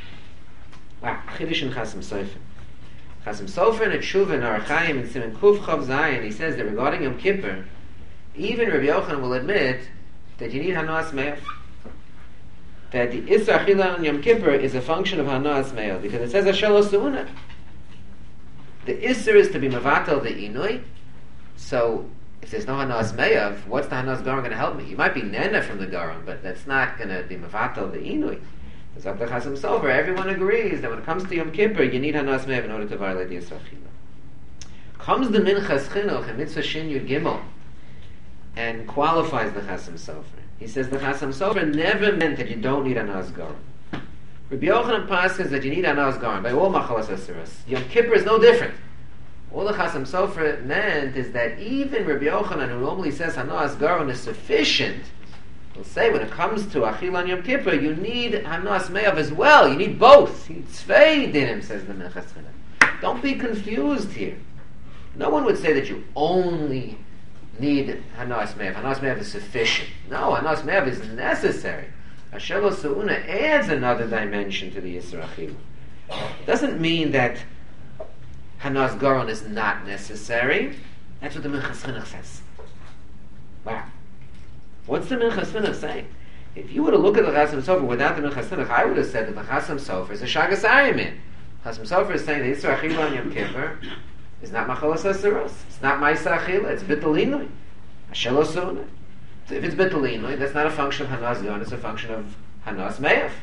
Wow, Chiddush in Chasam Sofer. Chasam Sofer in a Tshuva in Orach Chaim in Siman Kuf Chav Zayin, he says that regarding Yom Kippur, even Rabbi Yochanan will admit that you need Hanas Me'av. That the Isra Achila on Yom Kippur is a function of Hanas Me'av, because it says Asher lo se'uneh. The Isra is to be Mavatal the Inui, so if there's no Hanas Me'av, what's the Hanas Garon going to help me? You might be Nena from the Garon, but that's not going to be Mavatal the Inui. It's up to Chasam Sofer. Everyone agrees that when it comes to Yom Kippur, you need Hanas Me'av in order to violate the Isra Achila. Comes the Minchas Chinuch in Mitzvah Shin Yud Gimel and qualifies the Chasam Sofer. He says the Chasam Sofer never meant that you don't need Hanas Garon. Rabbi Yochanan passes that you need Hanas Garon by all Machalas Asuras. Yom Kippur is no different. All the Chasam Sofer meant is that even Rabbi Yochanan, who normally says Hanas Garon is sufficient, will say when it comes to Achila and Yom Kippur, you need Hanas Me'av as well. You need both. You need Tzvei Dinim, says the Minchas Chinuch. Don't be confused here. No one would say that you only need Hanas Me'av. Hanas Me'av is sufficient. No, Hanas Me'av is necessary. Asher lo se'uneh adds another dimension to the Yisra Achila. Doesn't mean that Hanas Garon is not necessary. That's what the Minchas Chinuch says. Wow. What's the Minchas Chinuch saying? If you were to look at the Chasam Sofer without the Minchas Chinuch, I would have said that the Chasam Sofer is a Shagas Ayamin. Chasam Sofer is saying the Yisra Achila on Yom Kippur is not Machalas Asuros. It's not Ma'aseh Achila. It's Bittul Inui. Asher lo se'uneh. So if it's Bittul Inui, that's not a function of Hanas Garon. It's a function of Hanas Me'av.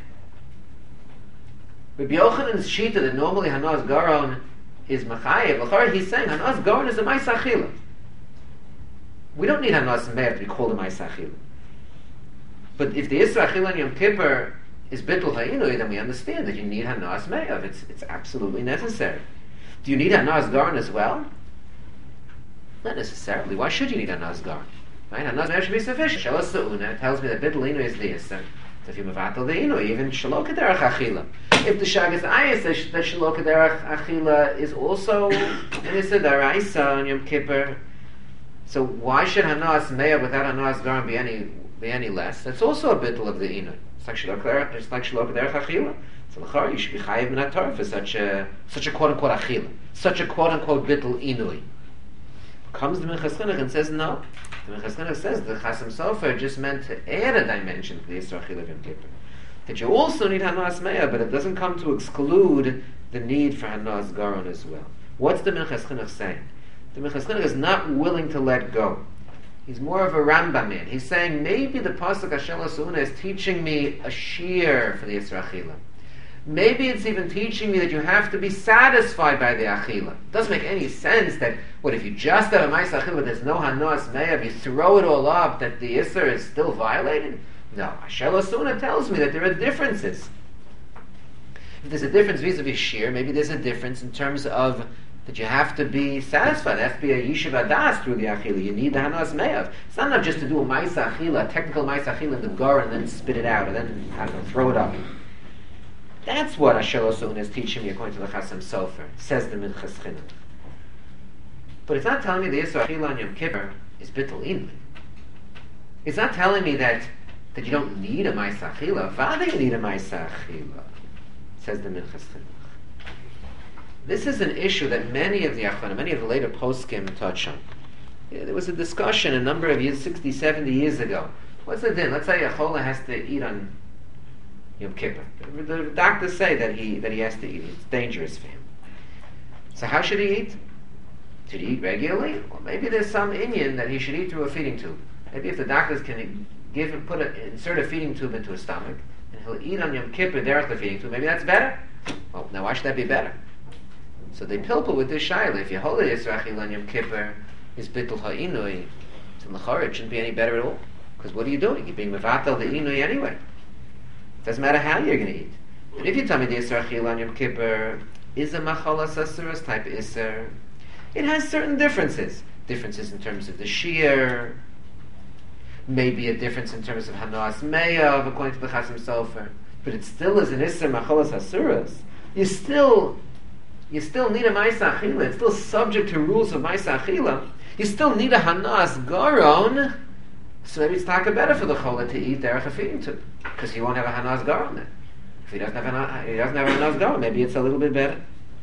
Rabbi Yochanan's shita that normally Hanas Garon is Machayev. L'chorah he's saying Hanas Garon is a Ma'aseh Achila. We don't need Hanas Me'av to be called a Ma'aseh Achila. But if the Yisra Achila on Yom Kippur is Bittul Ha'inui, then we understand that you need Hanas Me'av. It's, it's absolutely necessary. Do you need Hanas Garon as well? Not necessarily. Why should you need Hanas Garon? Right? Hanas Me'av should be sufficient. Shelo Se'uneh tells me that Bittul Inui is the Yisra. So if you Mevatel the Inui, even Shelo K'derech Achila. If the Shagas Ayah says that Shelo K'derech Achila is also an Yisra D'Oraisa on Yom Kippur, so why should Hanas Me'av without Hanas Garon be any be any less? That's also a bittul of the Inui. It's like Shelo K'derech, it's like Shelo K'derech Achila. So l'chorah you should be chayiv min haTorah for such a such a quote unquote achila, such a quote unquote bittul inui. Comes the Minchas Chinuch and says no. The Minchas Chinuch says the Chasam Sofer just meant to add a dimension to the Yisra Achila of Yom Kippur. That you also need Hanas Me'av, but it doesn't come to exclude the need for Hanas Garon as well. What's the Minchas Chinuch saying? The Minchas Chinuch is not willing to let go. He's more of a Rambam man. He's saying maybe the pasuk Asher lo se'uneh is teaching me a shear for the Yisra Achila. Maybe it's even teaching me that you have to be satisfied by the Achila. It doesn't make any sense that, what, if you just have a Ma'aseh Achila but there's no Hanas Me'av, you throw it all up, that the Yisra is still violated? No. Asher lo se'uneh tells me that there are differences. If there's a difference vis-a-vis shir, maybe there's a difference in terms of that you have to be satisfied. There has to be a yeshiva das through the achila. You need the hanas me'av. It's not enough just to do a ma'isa achila, a technical ma'isa achila in the gar and then spit it out and then I don't know, throw it up. That's what Ashelo Su'un is teaching me according to the Chasam Sofer, says the Minchas Chinuch. But it's not telling me the Yisro Achila on Yom Kippur is bittul inli. It's not telling me that that you don't need a ma'isa achila. Vada you need a ma'isa achila, says the Minchas Chinuch. This is an issue that many of the Achronim, many of the later poskim touch on. Yeah, there was a discussion a number of years, sixty, seventy years ago. What's the din? Let's say a chola has to eat on Yom Kippur. The doctors say that he that he has to eat. It's dangerous for him. So how should he eat? Should he eat regularly? Or maybe there's some inyan that he should eat through a feeding tube. Maybe if the doctors can give him, put a, insert a feeding tube into his stomach, and he'll eat on Yom Kippur derech the feeding tube, maybe that's better. Well, now why should that be better? So they pilpul with this shaila. If you hold it Yisro Achila on Yom Kippur, is bittul ha'inui, so l'chorah it shouldn't be any better at all. Because what are you doing? You're being mevatel the inui anyway. It doesn't matter how you're going to eat. But if you tell me the Yisro Achila on Yom Kippur is a macholas asuras type iser, it has certain differences. Differences in terms of the shear, maybe a difference in terms of hanoas me'av according to the Chasam Sofer, but it still is an iser macholas asuras. You still You still need a ma'isa achila. It's still subject to rules of ma'isa achila. You still need a hanas garon. So maybe it's taka better for the chola to eat derech a feeding tube, because he won't have a hanas garon then. If he doesn't have a he doesn't have a hanas garon, maybe it's a little bit better.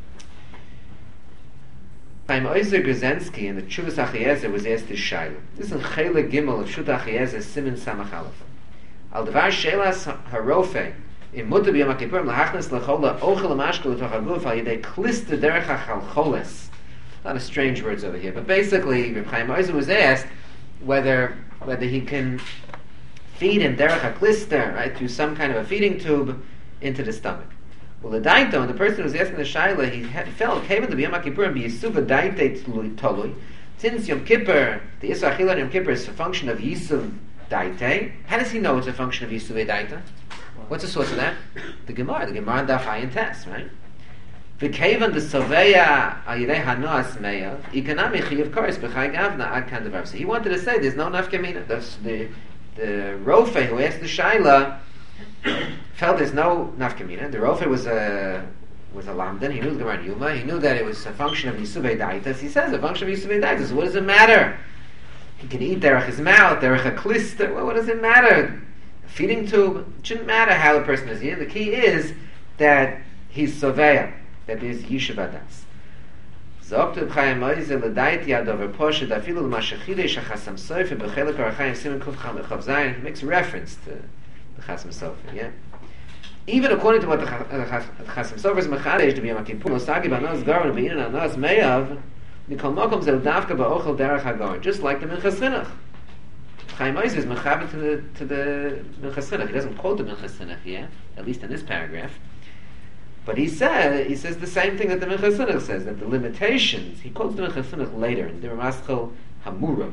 Chaim Oizer Grzensky in the Tshuvas Achiezer was asked this shaila. This is in Chele Gimel of Shut Achiezer Simin Samach Aleph. Al devar shelas harofe. In Mutter b'Yom Kippurim lahachnas lechola ochel amashkel l'toch haguf al yidei klister derech hachalcholes. A lot of strange words over here, but basically, Reb Chaim Oizer was asked whether whether he can feed in derech haklister, right, through some kind of a feeding tube into the stomach. Well, the daito, and the person who was asking the shaila, he had, felt came to B'Yom Kippurim b'Yisuv daite tolui. Since Yom Kippur, the Yisro Achila on Yom Kippur is a function of Yisuv daite. How does he know it's a function of Yisuv daite? What's the source of that? The Gemara. The Gemara in Daf Hayin Tes, right? V'kevan the Soveya Ayirei Hanos Meya Ikanami Chiyav Koris B'Chai Gavna Ad Kan Devar. So he wanted to say there's no nafkamina. That's the the Rofe who asked the Shaila felt there's no nafkamina. The Rofe was a was a lamdan. He knew the Gemara Yuma. He knew that it was a function of Yisuvei Daitas. He says a function of Yisuvei Daitas. What does it matter? He can eat derech his mouth, derech a klister. Well, what does it matter? Feeding tube, it shouldn't matter how the person is eating. The key is that he's soveya, that there's yeshiva das. Zoktu Chaim Oizer l'dait yad over poshet afilu l'mashachidesh ha'chasam sofer b'chelik arachayim simen kuf chav zayin. It makes reference to the chasam sofer, yeah? Even according to what the chasam sofer is mechadesh to be a makipur, nosagi b'anos garon v'inin anos meyav, mikol mokom zel davka ba'ochel derech hagaron, just like the Minchas Chinuch. Chaim Oizer is mechaber to the to the Minchas Chinuch. He doesn't quote the Minchas Chinuch here, at least in this paragraph. But he said he says the same thing that the Minchas Chinuch says, that the limitations. He quotes the Minchas Chinuch later in the Ramaschal Hamura.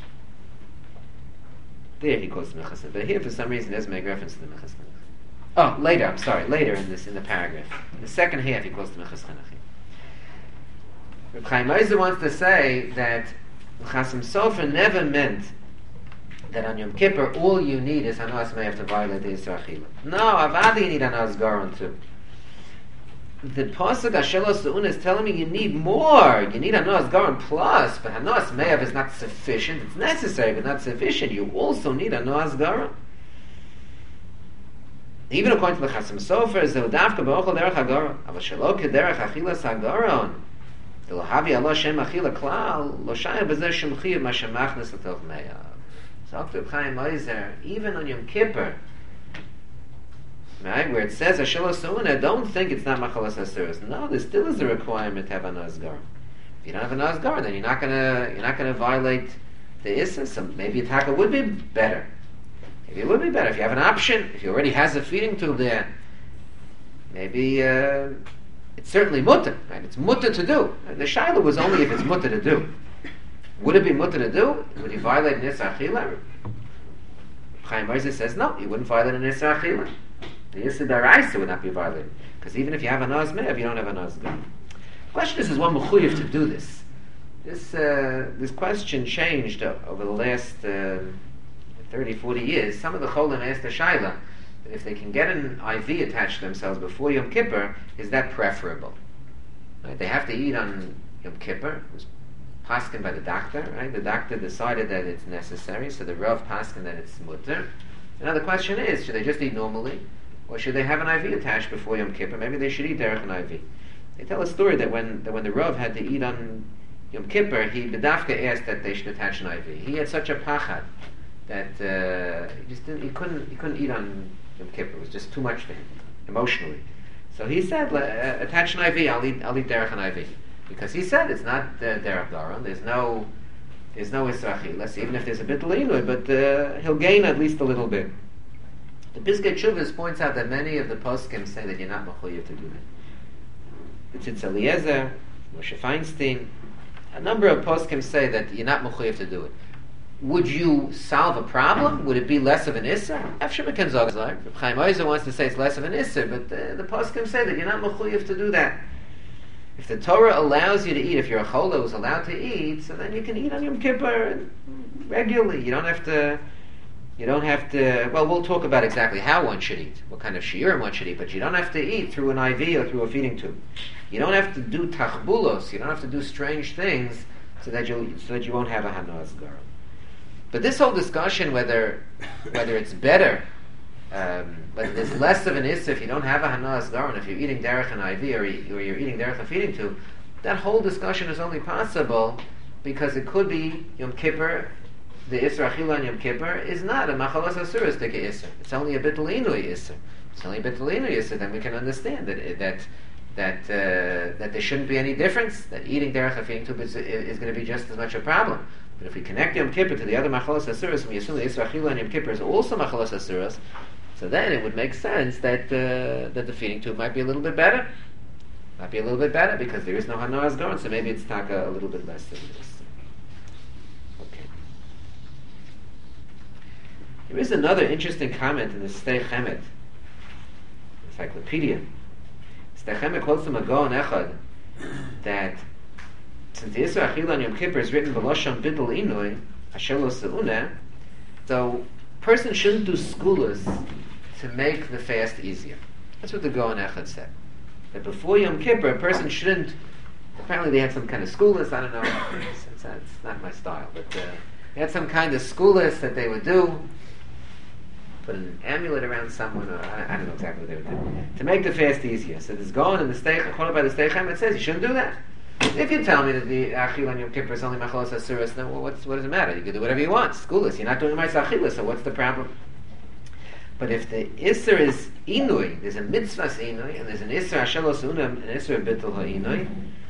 There he quotes the Minchas Chinuch, but here for some reason there's make reference to the Minchas Chinuch. Oh, later. I'm sorry. Later in this in the paragraph, in the second half, he quotes the Minchas Chinuch. Reb Chaim Oizer wants to say that Chasam Sofer never meant that on Yom Kippur all you need is Hanas Me'av to violate the Yisro Achila. No, Avadi you need Hanas Garon too. The Pasuk Ashelo Su'un is telling me you need more. You need Hanas Garon plus, but Hanas Me'av is not sufficient. It's necessary, but not sufficient. You also need Hanas Garon. Even according to the Chasam Sofer, Zeudavka Ba'ochel Derech HaGaron, Ava Shelo Kederech Achilas HaGaron, Lo Havi Allah Shem Achila Klal, Lo Shaya B'zeh Shem Chiyav Ma Shem Machnes L'toch Me'av. So Doctor Chaim Oizer, even on Yom Kippur, right, where it says Ashelo Su'una, don't think it's not Machalas Asuras. No, there still is a requirement to have a Nazgar. If you don't have a Nazgar, then you're not gonna you're not gonna violate the Issa. So maybe a taka would be better. Maybe it would be better if you have an option. If he already has a feeding tube there, maybe uh, it's certainly mutter. Right? It's mutter to do. The shaila was only if it's mutter to do. Would it be mutter to do? Would he violate an Issa Achila? Chaim Oizer says no, he wouldn't violate an Issa Achila. The Issa Daraisa would not be violated. Because even if you have a Naz Me'av, you don't have a Naz Garon. The question is, is one mechuyev to do this? This uh, this question changed uh, over the last uh, thirty, forty years. Some of the Cholim asked the Shaila that if they can get an I V attached to themselves before Yom Kippur, is that preferable? Right? They have to eat on Yom Kippur. It was paskin by the doctor. Right? The doctor decided that it's necessary, so the Rav paskin that it's mutter. Now the question is, should they just eat normally, or should they have an I V attached before Yom Kippur? Maybe they should eat derech an I V. They tell a story that when that when the Rav had to eat on Yom Kippur, he bedafka asked that they should attach an I V. He had such a pachad that uh, he just didn't, he couldn't he couldn't eat on Yom Kippur. It was just too much for him emotionally. So he said, uh, attach an I V. I'll eat I'll eat derech an I V, because he said it's not uh, derech garon. There's no there's no israchilas, even if there's a bit linui, but uh, he'll gain at least a little bit. The Piskei Teshuvos points out that many of the poskim say that you're not mechuyev to do that. The Tzitz Eliezer, Moshe Feinstein, a number of poskim say that you're not mechuyev to do it. Would you solve a problem? Would it be less of an isser? Efshir Mekan Zogzar. Chaim Oizer wants to say it's less of an isser, but the, the poskim say that you're not mechuyev to do that. If the Torah allows you to eat, if you're a chola who's allowed to eat, so then you can eat on Yom Kippur regularly. You don't have to. You don't have to. Well, we'll talk about exactly how one should eat, what kind of shiurim one should eat, but you don't have to eat through an I V or through a feeding tube. You don't have to do tachbulos. You don't have to do strange things so that you so that you won't have a hanaz garon. But this whole discussion whether whether it's better, um, whether there's less of an issa if you don't have a hanaz garon, if you're eating derech an I V or, you, or you're eating derech a feeding tube, that whole discussion is only possible because it could be Yom Kippur. The Isra Achila on Yom Kippur is not a Machalas Asuras Dika Isra. It's only a Bittul Inui Isra. It's only a Bittul Inui Isra, then we can understand that that that uh, that there shouldn't be any difference, that eating Derech HaFeeding Tube is, is going to be just as much a problem. But if we connect Yom Kippur to the other Machalas Asuras, and we assume the Isra Achila on Yom Kippur is also Machalas Asuras, so then it would make sense that uh, that the feeding tube might be a little bit better. Might be a little bit better because there is no Hanar Asgaron, so maybe it's taka a little bit less than this. There is another interesting comment in the Stei Chemet encyclopedia. Stei Chemet quotes from a Gaon Echad that since the Isra Achila on Yom Kippur is written B'Loshon Bidul Inui Asher Lo Se'uneh, so a person shouldn't do skulas to make the fast easier. That's what the Gaon Echad said. That before Yom Kippur, a person shouldn't. Apparently, they had some kind of skulas. I don't know. It's, it's, it's not my style, but uh, they had some kind of skulas that they would do. Put an amulet around someone, or I, I don't know exactly what they would do, to make the fast easier. So there's going in the Steichem, quoted by the Steichem, it says you shouldn't do that. If you tell me that the Achil on Yom Kippur is only Machalos Asuras, then well, what's, what does it matter? You can do whatever you want. Skulas, you're not doing my Achila, so what's the problem? But if the Isser is Inui, there's a Mitzvah's Inui, and there's an Isser Ashelos Unam, an Isser Bittul HaInui,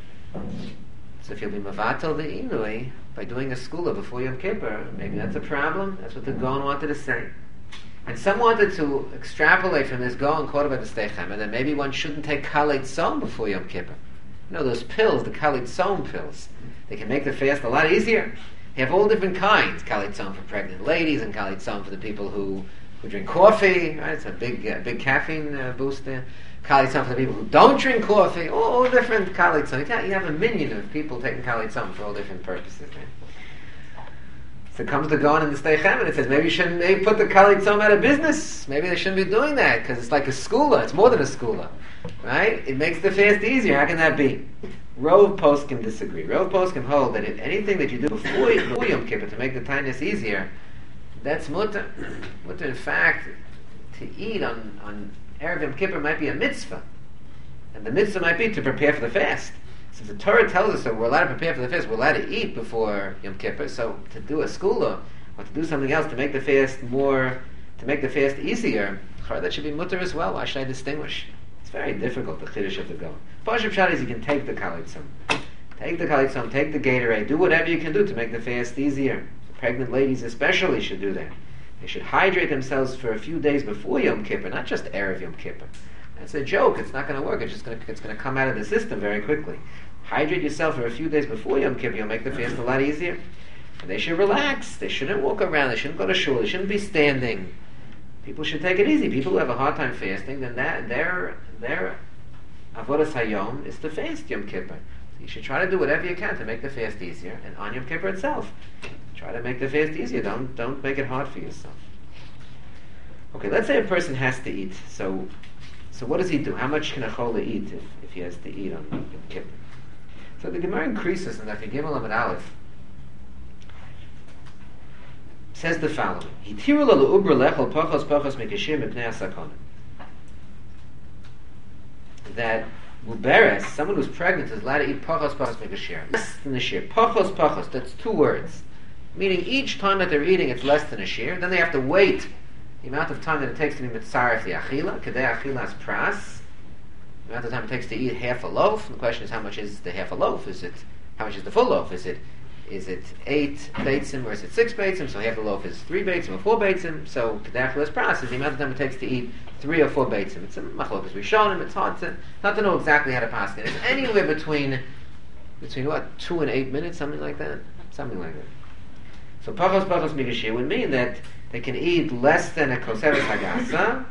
so if you'll be Mavatal the Inui by doing a Skula before Yom Kippur, maybe that's a problem. That's what the Gaon wanted to say. And some wanted to extrapolate from this Gaon quoted by the Steichem that maybe one shouldn't take Kalit Tzom before Yom Kippur. You know, those pills, the Kalit Tzom pills, they can make the fast a lot easier. They have all different kinds. Kalit Tzom for pregnant ladies and Kalit Tzom for the people who, who drink coffee. Right? It's a big uh, big caffeine uh, booster. Kalit Tzom for the people who don't drink coffee. All, all different Kalit Tzom. You have a minion of people taking Kalit Tzom for all different purposes. Right? So it comes to Gaon in the Steichem and it says maybe you shouldn't maybe put the Kalit Tzom out of business. Maybe they shouldn't be doing that because it's like a skula. It's more than a skula, right? It makes the fast easier. How can that be? Rov poskim disagree. Rov poskim hold that if anything that you do before, before Yom Kippur to make the tainus easier, that's mutter. Mutter, in fact, to eat on on Erev Yom Kippur might be a mitzvah, and the mitzvah might be to prepare for the fast. Since the Torah tells us that we're allowed to prepare for the fast, we're allowed to eat before Yom Kippur. So to do a skula or to do something else to make the fast more, to make the fast easier, that should be mutter as well. Why should I distinguish? It's very difficult, the chiddush of the Gaon. Pashup Pshat is you can take the Kalit Tzom, take the Kalit Tzom, take the Gatorade, do whatever you can do to make the fast easier. The pregnant ladies especially should do that. They should hydrate themselves for a few days before Yom Kippur, not just Erev Yom Kippur. That's a joke. It's not going to work. It's just going to, it's going to come out of the system very quickly. Hydrate yourself for a few days before Yom Kippur. You'll make the fast a lot easier. And they should relax. They shouldn't walk around. They shouldn't go to shul. They shouldn't be standing. People should take it easy. People who have a hard time fasting, then that their their Avodas Hayom is to fast Yom Kippur. So you should try to do whatever you can to make the fast easier, and on Yom Kippur itself, try to make the fast easier. Don't don't make it hard for yourself. Okay, let's say a person has to eat. So, so what does he do? How much can a chola eat if, if he has to eat on Yom Kippur? So the Gemara increases, and if you give him an aleph, says the following: Hitiru lo leubra lechol pachos pachos mikashir mipnei asakon. That muberes, someone who's pregnant, is allowed to eat pachos pachos mikashir, less than a shear. Pachos pachos. That's two words, meaning each time that they're eating, it's less than a shear. Then they have to wait the amount of time that it takes to be mitzaref the achila. Kedei achilas pras. The amount of time it takes to eat half a loaf. And the question is, how much is the half a loaf? Is it how much is the full loaf? Is it is it eight beitzim or is it six beitzim? So half a loaf is three beitzim or four beitzim. So kedei achilas pras is the amount of time it takes to eat three or four beitzim. It's a machlokas rishonim. It's hard to not to know exactly how to pass it. It's anywhere between between what two and eight minutes, something like that, something like that. So pachos pachos mikashir would mean that they can eat less than a koseres hagasa,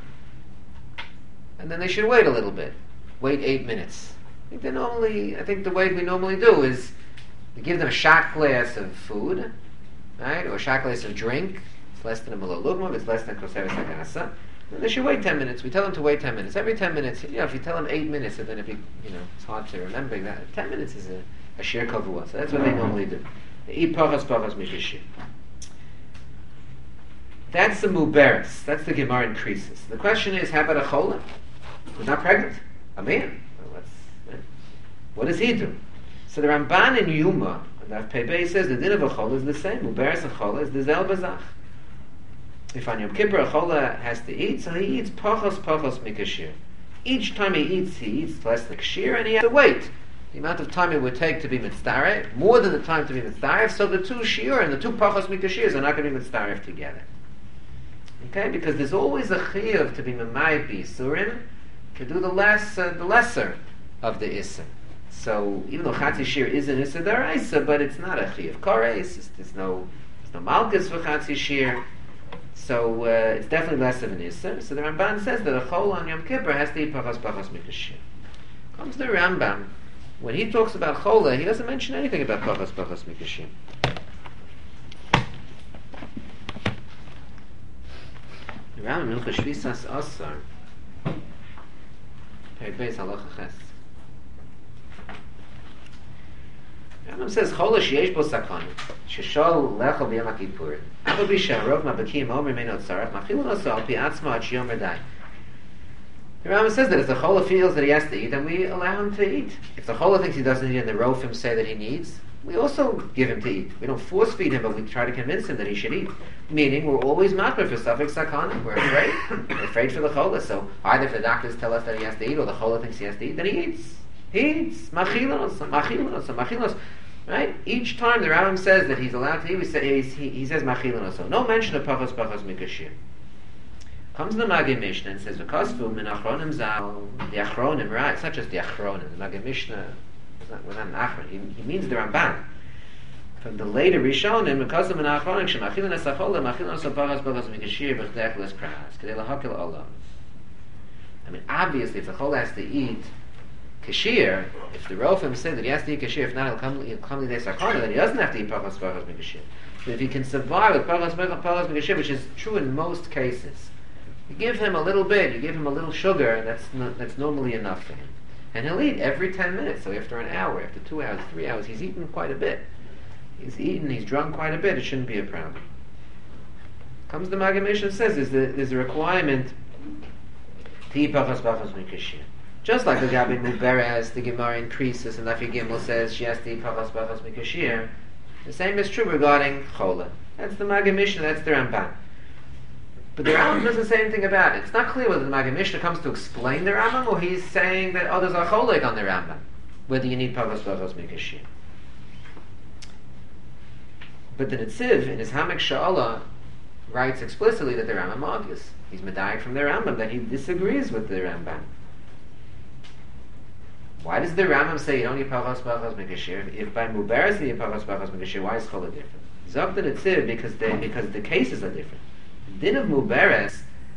and then they should wait a little bit. Wait eight minutes. I think they normally, I think the way we normally do is we give them a shot glass of food, right, or a shot glass of drink. It's less than a malolugma, it's less than a koseres hagasa. And they should wait ten minutes. We tell them to wait ten minutes. Every ten minutes, you know, if you tell them eight minutes, and then if you, you know, it's hard to remember that. Ten minutes is a, a shir kavua. So that's what they normally do. They eat pachos pachos mikashir. That's the muberes. That's the Gemara increases. The question is, how about a chola who's not pregnant? A man. Well, that's, what does he do? So the Ramban in Yuma, and the Pei says the din of a chola is the same. Muberes and chola is the zel bazach. If on Yom Kippur a chola has to eat, so he eats pachos pachos mikashir. Each time he eats, he eats less than kashir, and he has to wait the amount of time it would take to be mitzdaref, more than the time to be mitzdaref. So the two shiur and the two pachos mikashirs are not going to be mitzdaref together. Okay, because there's always a chiyuv to be memayit b'isurim, to do the less, uh, the lesser of the isser. So even though chatzi shir is an isser daraisa, but it's not a chiyuv kares. There's no, there's no malchus for chatzi shir. So uh, it's definitely less of an isser. So the Ramban says that a chol on Yom Kippur has to eat pachas pachas mikashir. Comes the Rambam, when he talks about chola, he doesn't mention anything about pachas pachas mikashir. The Rambam in Hilchos Shvisas Asar, Perek Beis Halacha Ches. The Rambam says chola sheyesh bo sakana sheshol lechol b'yom HaKippur aval b'sharov ma'bakim omer meino tzarach machilun oso al pi atzma ad shiyom redai. The Rambam says that if the chola feels that he has to eat, then we allow him to eat. If the chola thinks he doesn't eat and the rofim say that he needs, we also give him to eat. We don't force feed him, but we try to convince him that he should eat. Meaning, we're always makbid for suffix sakana. We're afraid. We're afraid for the chola. So either if the doctors tell us that he has to eat, or the chola thinks he has to eat, then he eats. He eats. Machilos, machilos, machilos. Right? Each time the Rambam says that he's allowed to eat, we say, he, he says machilos. No mention of pachos pachos mikashir. Comes the Magid Mishnah and says, "V'kosvu min achronim zal." The achronim, right? It's not just the achronim. The Magid Mishnah, we're not an achron. He, he means the Ramban. From the later Rishonim, "V'kosvu min achronim shemachilin esachola machilin esapachas bachas mikashir v'chdech les kras kedei lahakil olam." I mean, obviously, if the chol has to eat kashir, if the Rofim say that he has to eat kashir, if not, he'll come he'll lidei sakana, then he doesn't have to eat pachas bachas mikashir. But if he can survive with pachas bachas mikashir, which is true in most cases, you give him a little bit, you give him a little sugar, that's not, that's normally enough for him. And he'll eat every ten minutes, so after an hour, after two hours, three hours, he's eaten quite a bit. He's eaten, he's drunk quite a bit, it shouldn't be a problem. Comes the Magid Mishnah says there's, the, there's a requirement to eat pachas pachas mikashir. Just like the Gabi Muberes, the Gemara increases, and Lafi Gimel says she has to eat pachas pachas mikashir. The same is true regarding chola. That's the Magid Mishnah, that's the Ramban. But the Rambam doesn't say anything about it. It's not clear whether the Magid Mishnah comes to explain the Rambam, or he's saying that others are choleg on the Rambam, whether you need pachas pachas mikashir. But the Netziv, in his Hamek Sha'ala, writes explicitly that the Rambam argues. He's medayik from the Rambam that he disagrees with the Rambam. Why does the Rambam say you don't need pachas pachas mikashir? If by Muberes you need pachas pachas mikashir, why is chola different? Zok the Netziv because the because the cases are different. The din of Muberes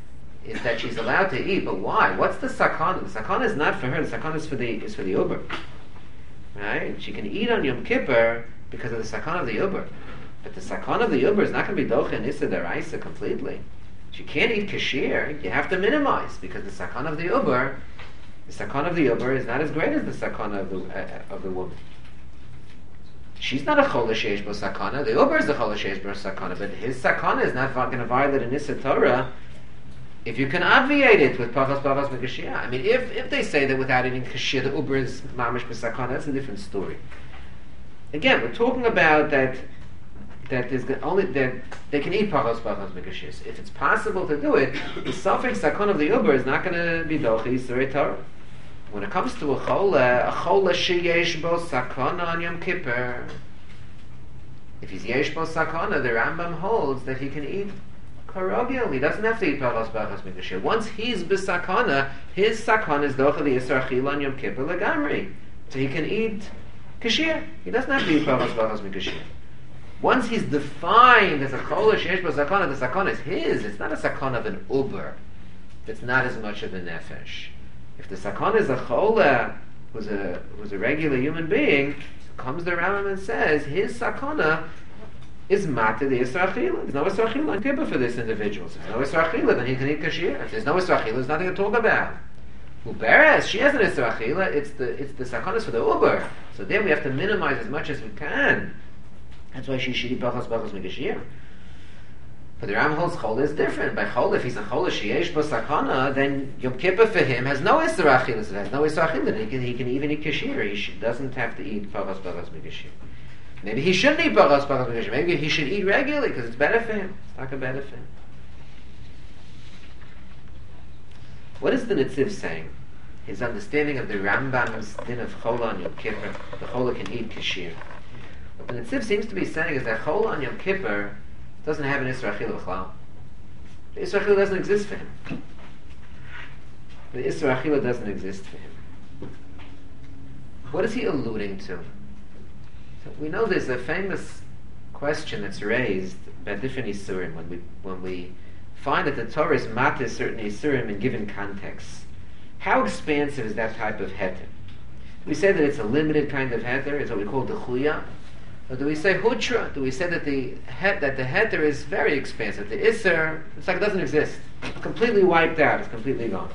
is that she's allowed to eat, but why? What's the sakana? The sakana is not for her, the sakana is for the, is for the uber. Right? She can eat on Yom Kippur because of the sakana of the uber. But the sakana of the uber is not going to be doche and issa deraisa completely. She can't eat kashir, you have to minimize, because the sakana of the uber, the sakana of the uber is not as great as the sakana of the, uh, of the woman. She's not a chol sheish bo sakana, the uber is the chol sheish bo sakana, but his sakana is not going to violate an issa Torah if you can obviate it with pachas pachas megashia. I mean, if, if they say that without eating kashir, the uber is mamish b'sakana, that's a different story. Again, we're talking about that that there's only that they can eat pachas pachas megashis. If it's possible to do it, the suffix sakana of the uber is not going to be dochi surei Torah. When it comes to a chola, a chola sheyesh bo sakana on Yom Kippur, if he's yesh bo sakana, the Rambam holds that he can eat karagil. He doesn't have to eat pachas pachas megashir. Once he's b'sakana, his sakana is docha the yisra achila on Yom Kippur legamri. So he can eat kashir. He doesn't have to eat pachas pachas megashir. Once he's defined as a chola sheyesh bo sakana, the sakana is his. It's not a sakana of an uber. It's not as much of a nefesh. If the sakana is a chola, who's a who's a regular human being, comes the Rambam and says his sakana is mata the Yisra Achila. There's no Yisra Achila on Kippur for this individual. If there's no Yisra Achila, then he can eat kashir. If there's no Yisra Achila, there's nothing to talk about. Uberes, she has an Yisra Achila, it's the it's the sakanas for the uber. So there we have to minimize as much as we can. That's why she should eat bachas bachas megashir. But the Ram holds chol is different. By chol, if he's a chol sheyesh bo sakana, then Yom Kippur for him has no Yisra Achila. So has no Yisra Achila. He can he can even eat kashir. He should, doesn't have to eat bachas bachas megashir. Maybe he shouldn't eat pachas pachas megashir. Maybe he should eat regularly because it's better for him. It's not a better for him. What is the Netziv saying? His understanding of the Rambam's din of chola on Yom Kippur. The chola can eat kashir. What the Netziv seems to be saying is that chola on Yom Kippur doesn't have an Yisra Achila b'chlal. The Yisra Achila doesn't exist for him. The Yisra Achila doesn't exist for him. What is he alluding to? So we know there's a famous question that's raised about different Yisurim when we when we find that the Torah is matir certain Yisurim in given contexts. How expansive is that type of heter? We say that it's a limited kind of heter, it's what we call dechuya. Or do we say hutra? Do we say that the het, that the heter is very expansive? The iser, it's like it doesn't exist. It's completely wiped out. It's completely gone.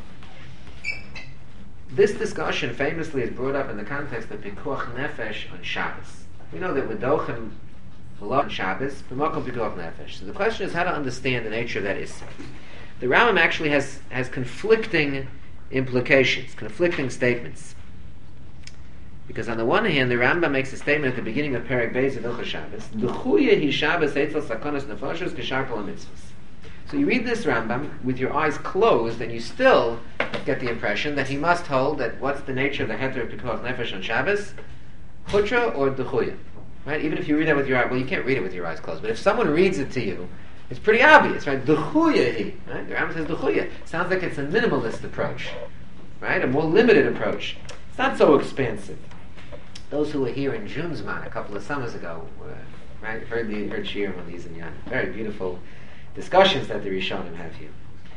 This discussion famously is brought up in the context of pikuach nefesh on Shabbos. We know that with dochem on Shabbos, b'makom pikuach nefesh. So the question is how to understand the nature of that iser. The Rambam actually has has conflicting implications, conflicting statements. Because on the one hand, the Rambam makes a statement at the beginning of Perek Beis of Hilchos Shabbos, L'chuya hi Shabbos eitzel sakonas nefashos k'shar kol mitzvos. So you read this Rambam with your eyes closed, and you still get the impression that he must hold that what's the nature of the heter of pikuach nefesh on Shabbos, chutra or d'chuya. Right? Even if you read that with your eyes, well, you can't read it with your eyes closed, but if someone reads it to you, it's pretty obvious, right? D'chuya hi. Right? The Rambam says d'chuya. Sounds like it's a minimalist approach, right? A more limited approach. It's not so expansive. Those who were here in Junzman a couple of summers ago, were, right, heard the heard Shir on these and Yan. Very beautiful discussions that the Rishonim have here.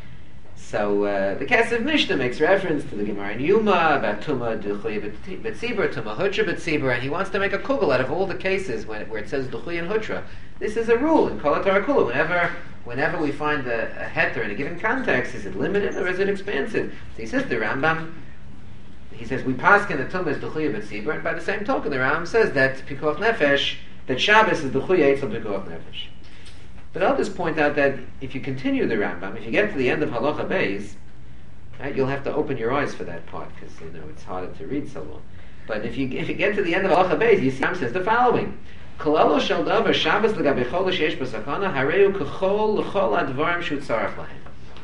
So uh, the Kesef Mishnah makes reference to the Gemara in Yuma about Tuma D'chuya B'tzibur, Tuma Hutra B'tzibur, and he wants to make a kugel out of all the cases when, where it says D'chuya and Hutra. This is a rule in Kol HaTorah Kula. Whenever, whenever we find a, a heter in a given context, is it limited or is it expansive? So he says the Rambam. He says we paskin the tumah is d'chuya b'tzibur, and by the same token, the Rambam says that pikuach nefesh, that Shabbos is d'chuya eitzel pikuach nefesh. But I'll just point out that if you continue the Rambam, if you get to the end of Halacha Beis, right, you'll have to open your eyes for that part because you know it's harder to read so long. But if you if you get to the end of Halacha Beis, you see Rambam says the following: Kolalo shel davar Shabbos legabe chol sheyesh b'sakana hareu kechol l'chol advarim shu tzarach lahem.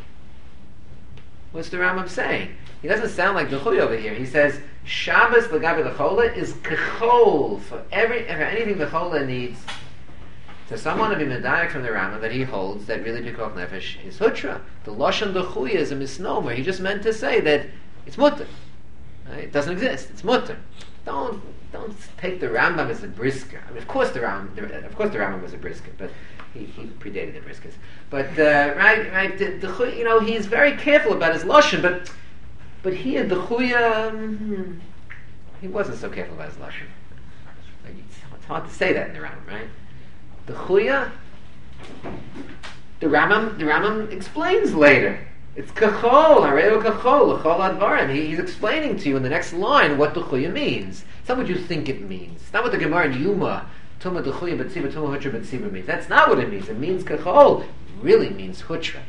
What's the Rambam saying? He doesn't sound like D'chuya over here. He says Shabbos l'gabe l'chola is kechol for every for anything the chola needs. So someone to be medayek from the Rambam that he holds that really pikuach nefesh is hutra. The lashon D'chuya is a misnomer. He just meant to say that it's mutter. Right? It doesn't exist. It's mutter. don't don't take the Rambam as a brisker. I mean, of course the Ram, the, of course the Rambam was a brisker, but he, he predated the briskers. But uh, right, right, the, the, you know, he's very careful about his lashon, but but here the Chuya, um, he wasn't so careful about his lashon. Like, it's, it's hard to say that in the Rambam, right? The Chuya, the Rambam, the Rambam explains later. It's kachol, hareu kachol, l'chol advarim. He, he's explaining to you in the next line what the Chuya means. It's not what you think it means. It's not what the Gemara in Yuma, Tuma Dechuya B'tziba, Tuma Hutra B'tziba means. That's not what it means. It means kachol. It really means hutra.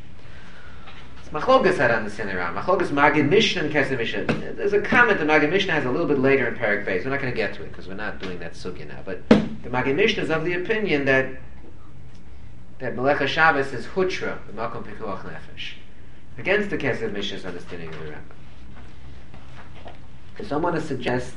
It's machlokas how to understand the Rambam. Machlokas Magid Mishnah and Kesef Mishnah. There's a comment the Magid Mishnah has a little bit later in Perek Beis. We're not going to get to it because we're not doing that sugya now. But the Magid Mishnah is of the opinion that that Melecha Shabbos is hutra, the Makom Pikuach Nefesh, against the Kesef Mishnah's understanding of the Rambam. Because someone to suggest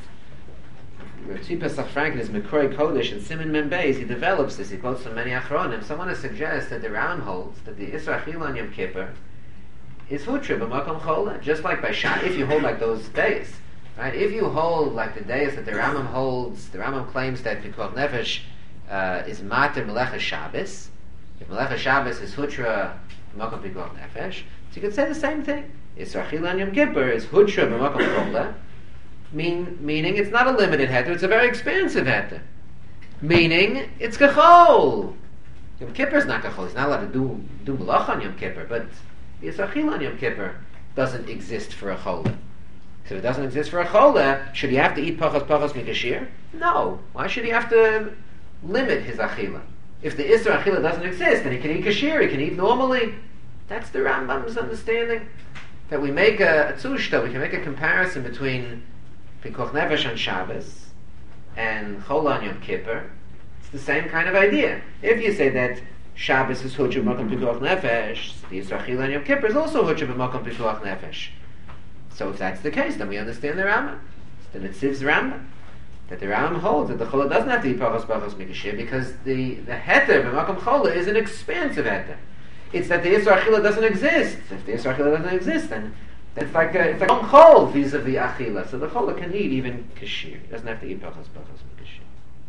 Rav Tzvi Pesach Frank in his Mekroi Kodesh and Siman Mem Beis, he develops this, he quotes from many Achronim. Someone to suggest that the Ram holds that the Isra Achila on Yom Kippur is hutra b'makom chola, just like by Shah, if you hold like those days. Right? If you hold like the days that the Rambam holds, the Rambam claims that Pikuach Nefesh uh, is Mater Melecha Shabbos. If Melecha Shabbos is hutra b'makom Pikuach Nefesh, so you could say the same thing. Isra Achila on Yom Kippur is hutra b'makom chola. Mean, meaning it's not a limited heter, it's a very expansive heter. Meaning it's kachol. Yom Kippur is not kachol. He's not allowed to do do malach on Yom Kippur, but Yisachil on Yom Kippur doesn't exist for a chola. So if it doesn't exist for a chola, should he have to eat pachas pachas mikashir? No. Why should he have to limit his achila? If the Isra achila doesn't exist, then he can eat kashir, he can eat normally. That's the Rambam's understanding. That we make a, a tzushta, we can make a comparison between Pikuach Nefesh on Shabbos and Chol on Yom Kippur. It's the same kind of idea. If you say that Shabbos is Hutra b'makom Pikuach Nefesh, the Yisra Achila on Yom Kippur is also Hutra b'makom Pikuach Nefesh. So if that's the case, then we understand the Rambam. Then it Siv's Rambam. That the Rambam holds that the Chola doesn't have to eat Pachos Pachos Mikashir because the, the Heter b'makom Chola is an expansive Heter. It's that the Yisra Achila doesn't exist. If the Yisra Achila doesn't exist, then it's like a, it's like a chol vis-a-vis achila. So the chola can eat even kashir. He doesn't have to eat pachas pachas kashir.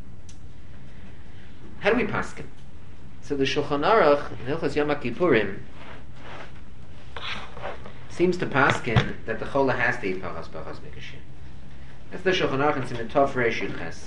How do we paskin? So the Shulchan Aruch in Hilchos Yom Kippurim seems to paskin that the chola has to eat pachas pachas kashir. That's the Shulchan Aruch in Siman Tov Reish Yud Ches.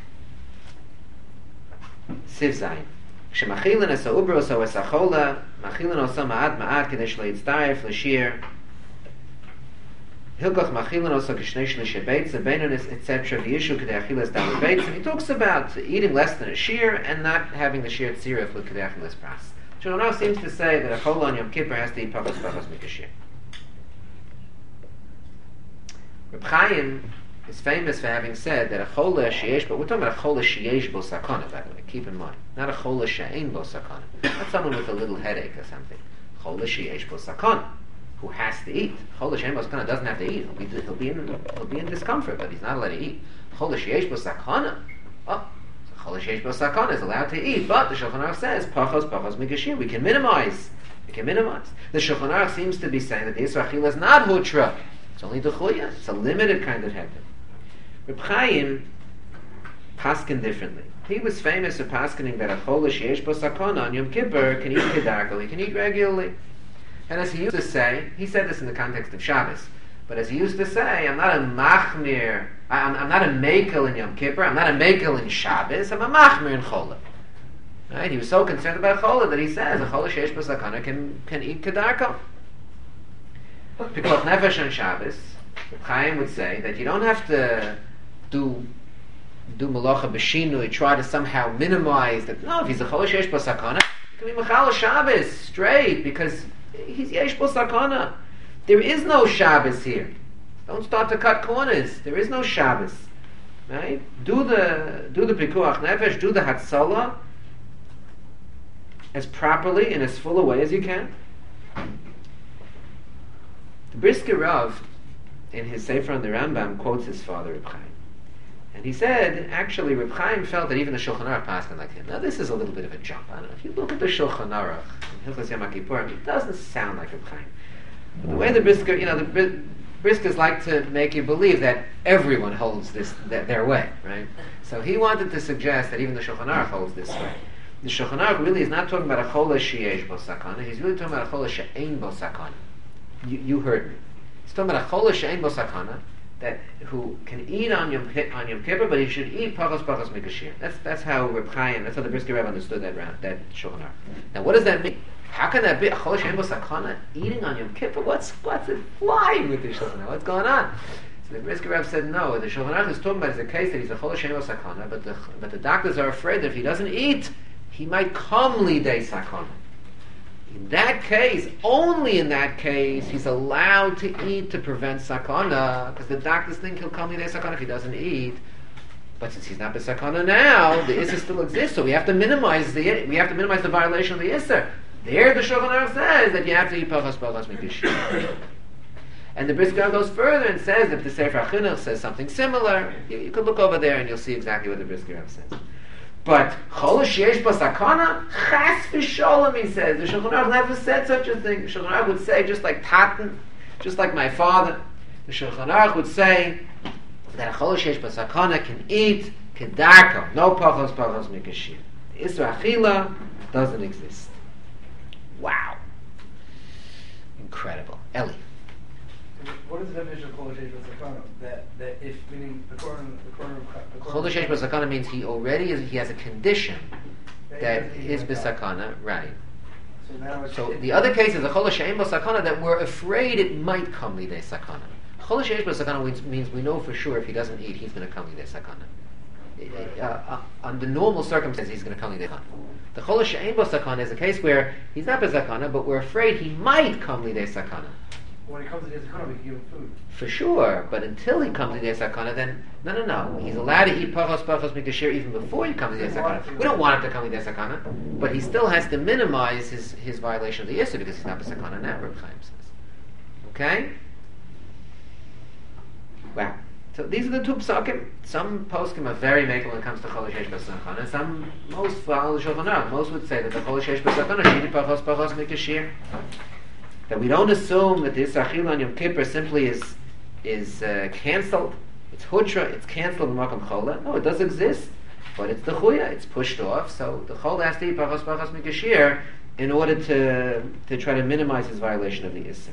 Siv Zayin. Shemachilin es ha'ubro so es ha'chola machilin oso ma'ad ma'ad kedei shlo yitztaref l'shir Hilkoch machilin also kishnei shlish beitza beinonis et cetera. The issue kedei achilas down the beitza. He talks about eating less than a shear and not having the shear tzirif with kedei achilas pras. Shulchan seems to say that a chol on Yom Kippur has to eat pachas pachas mikashir. Reb Chaim is famous for having said that a chol sheyesh, but we're talking about a chol sheyesh bo sakana. By the way, keep in mind, not a chol she'ein bo sakana. Not someone with a little headache or something. Chol sheyesh bo sakana, who has to eat. Chol she'ein bo sakana doesn't have to eat. He'll be, he'll be in he'll be in discomfort, but he's not allowed to eat. Chol sheyesh bo sakana. Oh, chol sheyesh bo sakana is allowed to eat, but the Shulchan Aruch says pachos pachos mikashir. We can minimize. We can minimize. The Shulchan Aruch seems to be saying that the Yisra Achila is not hutra. It's only the chuya. It's a limited kind of heter. Reb Chaim paskin differently. He was famous for paskining that a chol sheyesh bo sakana on Yom Kippur can eat kedarko. He can eat regularly. And as he used to say, he said this in the context of Shabbos, but as he used to say, I'm not a machmir, I'm, I'm not a mekel in Yom Kippur, I'm not a mekel in Shabbos, I'm a machmir in chola. Right? He was so concerned about chola that he says a chol sheyesh bo sakana can, can eat kedarko. Pikuach Nefesh on Shabbos, Chaim would say that you don't have to do do malacha b'shinui, try to somehow minimize that. No, if he's a chol sheyesh bo sakana, he can be machal Shabbos straight because he's yesh bo sakana. There is no Shabbos here. Don't start to cut corners. There is no Shabbos. Right? Do the do the Pikuach Nefesh, do the Hatzalah as properly and as full a way as you can. The Brisker Rav, in his Sefer on the Rambam, quotes his father, Reb Chaim. And he said, actually, Reb Chaim felt that even the Shulchan Aruch passed like him. Now, this is a little bit of a jump. I don't know. If you look at the Shulchan Aruch, in Hilchos Yom Kippurim, it doesn't sound like Reb Chaim. But the way the Brisker, you know, the, Briskers like to make you believe that everyone holds this that their way, right? So he wanted to suggest that even the Shulchan Aruch holds this way. The Shulchan Aruch really is not talking about a chola sheyesh bo sakana. He's really talking about a chola she'ein bo sakana. You, you heard me. He's talking about a chola she'ein bo sakana, that who can eat on Yom, on Yom Kippur, but he should eat pachos pachos mikashir. That's that's how Reb Chaim, that's how the Brisker Rebbe understood that round, that Shulchan Aruch. Now, what does that mean? How can that be a chola she'ein bo sakana eating on Yom Kippur? What's what's it flying with this Shulchan Aruch? What's going on? So the Brisker Rebbe said no. The Shulchan Aruch is talking about is a case that he's a chola she'ein bo sakana, but the but the doctors are afraid that if he doesn't eat, he might come lidei sakana. In that case, only in that case, he's allowed to eat to prevent sakana, because the doctors think he'll come lidei sakana if he doesn't eat. But since he's not besakana now, the isser still exists, so we have to minimize the we have to minimize the violation of the isser. There, the Shulchan Aruch says that you have to eat pachas pachas mikashir. And the Brisker goes further and says that the Sefer HaChinuch says something similar. You, you could look over there and you'll see exactly what the Brisker says. But chola sheyesh bo sakana, chas v'sholem, he says. The Shulchan Aruch never said such a thing. The Shulchan Aruch would say, just like Tatan, just like my father, the Shulchan Aruch would say that a chola sheyesh bo sakana can eat kedarko, no pachos pachos mikashir. Isra achila doesn't exist. Wow. Incredible. Eli. What is the definition of chola sheyesh bo sakana? That that if meaning according according Chola sheyesh bo sakana means he already is, he has a condition that is besakana, right? So now it's So the other case is a chola she'ein bo sakana that we're afraid it might come lidei sakana. Chola sheyesh bo sakana means, means we know for sure if he doesn't eat, he's going to come lidei sakana. Right. Uh, uh, under normal circumstances, he's going to come lidei sakana. The chola she'ein bo sakana is a case where he's not besakana, but we're afraid he might come lidei sakana. when it comes to the sakana, we can give him food. For sure, but until he comes to the sakana, then no, no, no. He's allowed to eat pachos pachos mikashir even before he comes to the sakana. We don't want him to come to the sakana, but he still has to minimize his, his violation of the issur because he's not a sakana now. Reb Chaim says. Okay. Wow. So these are the two psakim. Some poskim are very makel when it comes to chol sheyesh b'sakana. Some most follow the Shulchan Aruch. Most would say that the chol sheyesh b'sakana should eat pachos pachos mikashir. That we don't assume that this achila on Yom Kippur simply is is uh, cancelled. It's hutra. It's cancelled in makam chola. No, it does exist, but it's the chuya. It's pushed off. So the chola has to eat pachos pachos mikashir in order to to try to minimize his violation of the issur.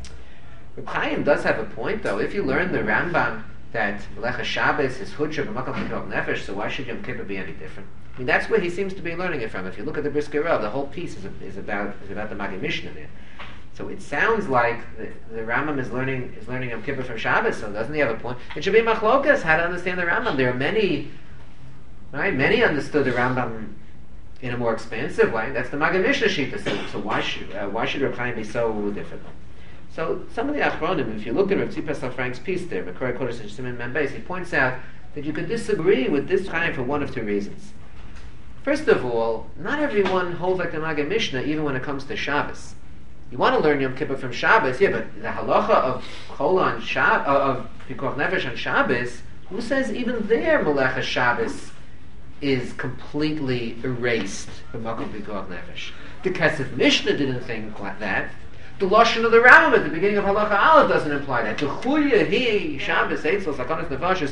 Reb Chaim does have a point, though. If you learn the Rambam that Melecha Shabbos is hutra b'makam pikuach nefesh, so why should Yom Kippur be any different? I mean, that's where he seems to be learning it from. If you look at the Brisker Rav, the whole piece is, is about is about the Maggid Mishnah there. So it sounds like the, the Rambam is learning is learning Yom Kippur from Shabbos. So doesn't he have a point? It should be machlokas how to understand the Rambam. There are many, right? Many understood the Rambam in a more expansive way. That's the Maggid Mishnah shita. So, so why should uh, why should Reb Chaim be so difficult? So some of the Achronim, if you look at Reb Tzvi Pesach Frank's piece there, Mekor Kodesh and Siman Mem Beis, he points out that you could disagree with this Chaim for one of two reasons. First of all, not everyone holds like the Maggid Mishnah, even when it comes to Shabbos. You want to learn Yom Kippur from Shabbos, yeah, but the halacha of Chola on Shabbos, uh, of Pikuach Nefesh on Shabbos, who says even there Melecha Shabbos is completely erased from Makom Pikuach Nefesh? The Kesef Mishnah didn't think like that. The Lashon of the Rambam at the beginning of Halacha Aleph doesn't imply that. The Chuya Hi Shabbos Eitzel Sakanas Nefashis.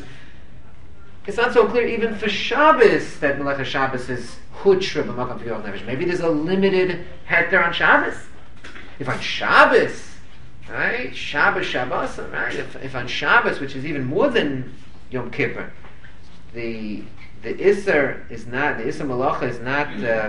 It's not so clear even for Shabbos that Melecha Shabbos is Hutra b'Makom Pikuach Nefesh. Maybe there's a limited heter on Shabbos. If on Shabbos, right, Shabbos, Shabbos, right, if, if on Shabbos, which is even more than Yom Kippur, the the Isser is not, the Isser Malacha is not uh,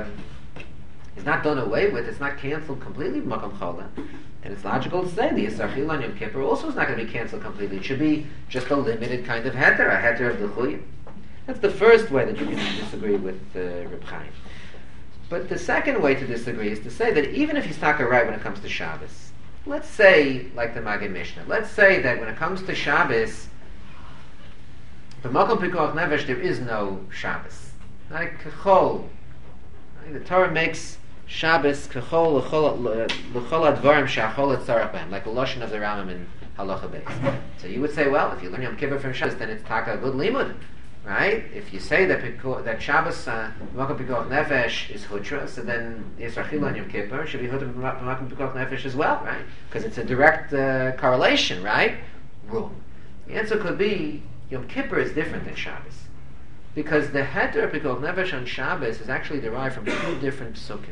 is not done away with, it's not cancelled completely, Makam Chola, then it's logical to say the Isser Achil on Yom Kippur also is not going to be cancelled completely. It should be just a limited kind of heter, a heter of the Chuy. That's the first way that you can disagree with uh, Reb Chaim. But the second way to disagree is to say that even if he's taka right when it comes to Shabbos, let's say, like the Maggid Mishnah, let's say that when it comes to Shabbos, the Makom Pikuach Nefesh, there is no Shabbos. Like Kechol. Right? The Torah makes Shabbos Kechol L'chol Advarim Sha'achol Etzarach B'hem, like the Lashon of the Rambam in Halacha Beis. So you would say, well, if you learn Yom Kippur from Shabbos, then it's taka a good limud. Right? If you say that Piku, that Shabbos Makom Pikuach Nefesh is Hutra, so then Yisrachil on Yom Kippur should be Hutra Makom Pikuach Nefesh as well, right? Because it's a direct uh, correlation, right? wrong? The answer could be Yom Kippur is different than Shabbos. Because the heter pikuach nefesh on Shabbos is actually derived from two different psukim.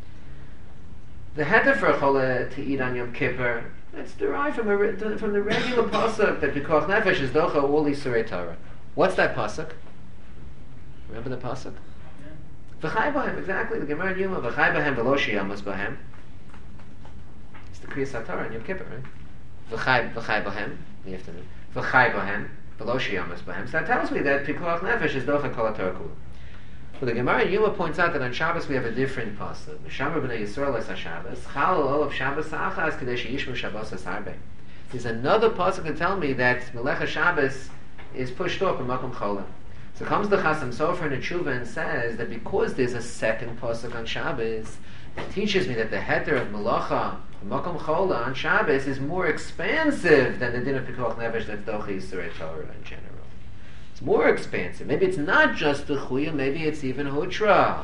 The heter for a chole to eat on Yom Kippur, it's derived from, a, from the regular pasuk that pikuach nefesh is docha all isurei Torah. What's that pasuk? Remember the pasuk? V'chai b'hem, exactly. The Gemara in Yuma, v'chai b'hem v'lo sheyamas b'hem. It's the Kriyas HaTorah in Yom Kippur, right? V'chai v'chai b'hem, the afternoon. V'chai b'hem, v'lo sheyamas b'hem. So that tells me that pikuach nefesh is docha kol HaTorah kula. But the Gemara in Yuma points out that on Shabbos we have a different pasuk. M'shamar b'nei Yisrael es HaShabbos, chal ol of Shabbos achas kadei sheyishmu Shabbos es harbe. There's another pasuk to tell me that Melech HaShabbos is pushed off in Makom Chola. So comes the Chasam Sofer in a tshuva and says that because there's a second pasuk on Shabbos, it teaches me that the heter of Melacha, Makom Chola on Shabbos is more expansive than the din of Pikuach Nefesh that's Docha Yisrei Torah in general. It's more expansive. Maybe it's not just the Chuya, maybe it's even Hutra.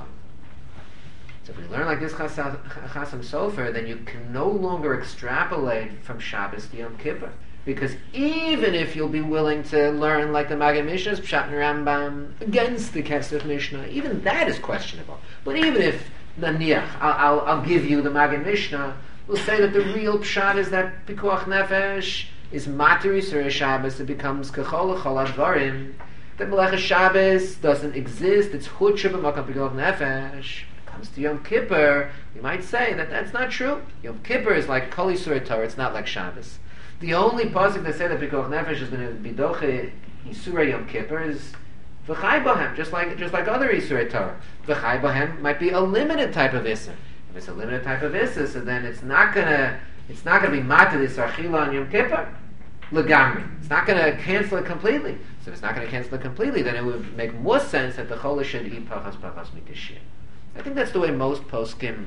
So if we learn like this Chasam Sofer, then you can no longer extrapolate from Shabbos to Yom Kippur. Because even if you'll be willing to learn like the Maggid Mishnah's Pshat and Rambam against the Kesef Mishnah, even that is questionable. But even if, naniach, I'll, I'll, I'll give you the Maggid Mishnah, we'll say that the real Pshat is that Pikuach Nefesh is Materi Surah Shabbos, it becomes Kechol Echol Advarim, that Melech Shabbos doesn't exist, it's Hutra B'Makam Pikuach Nefesh. When it comes to Yom Kippur, you might say that that's not true. Yom Kippur is like Kol Yisurei Torah, it's not like Shabbos. The only pasuk that said that Pikuach Nefesh is going to be doche Isurei Yom Kippur is v'chai b'hem, just like just like other Isurei Torah. V'chai b'hem might be a limited type of Isur. If it's a limited type of Isur, so then it's not gonna it's not gonna be mated Isur Achila on Yom Kippur legamri. It's not gonna cancel it completely. So if it's not gonna cancel it completely, then it would make more sense that the cholah should eat pachas pachas mikashir. I think that's the way most poskim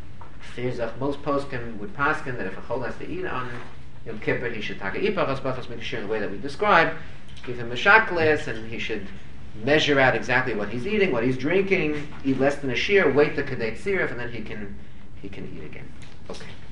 most poskim would paskin that if a cholah has to eat on Yom Kippur, he should take a ipachas pachas mikashir in the way that we described, give him a shot glass, and he should measure out exactly what he's eating, what he's drinking, eat less than a shear, wait the kadei tzirif, and then he can he can eat again. Okay.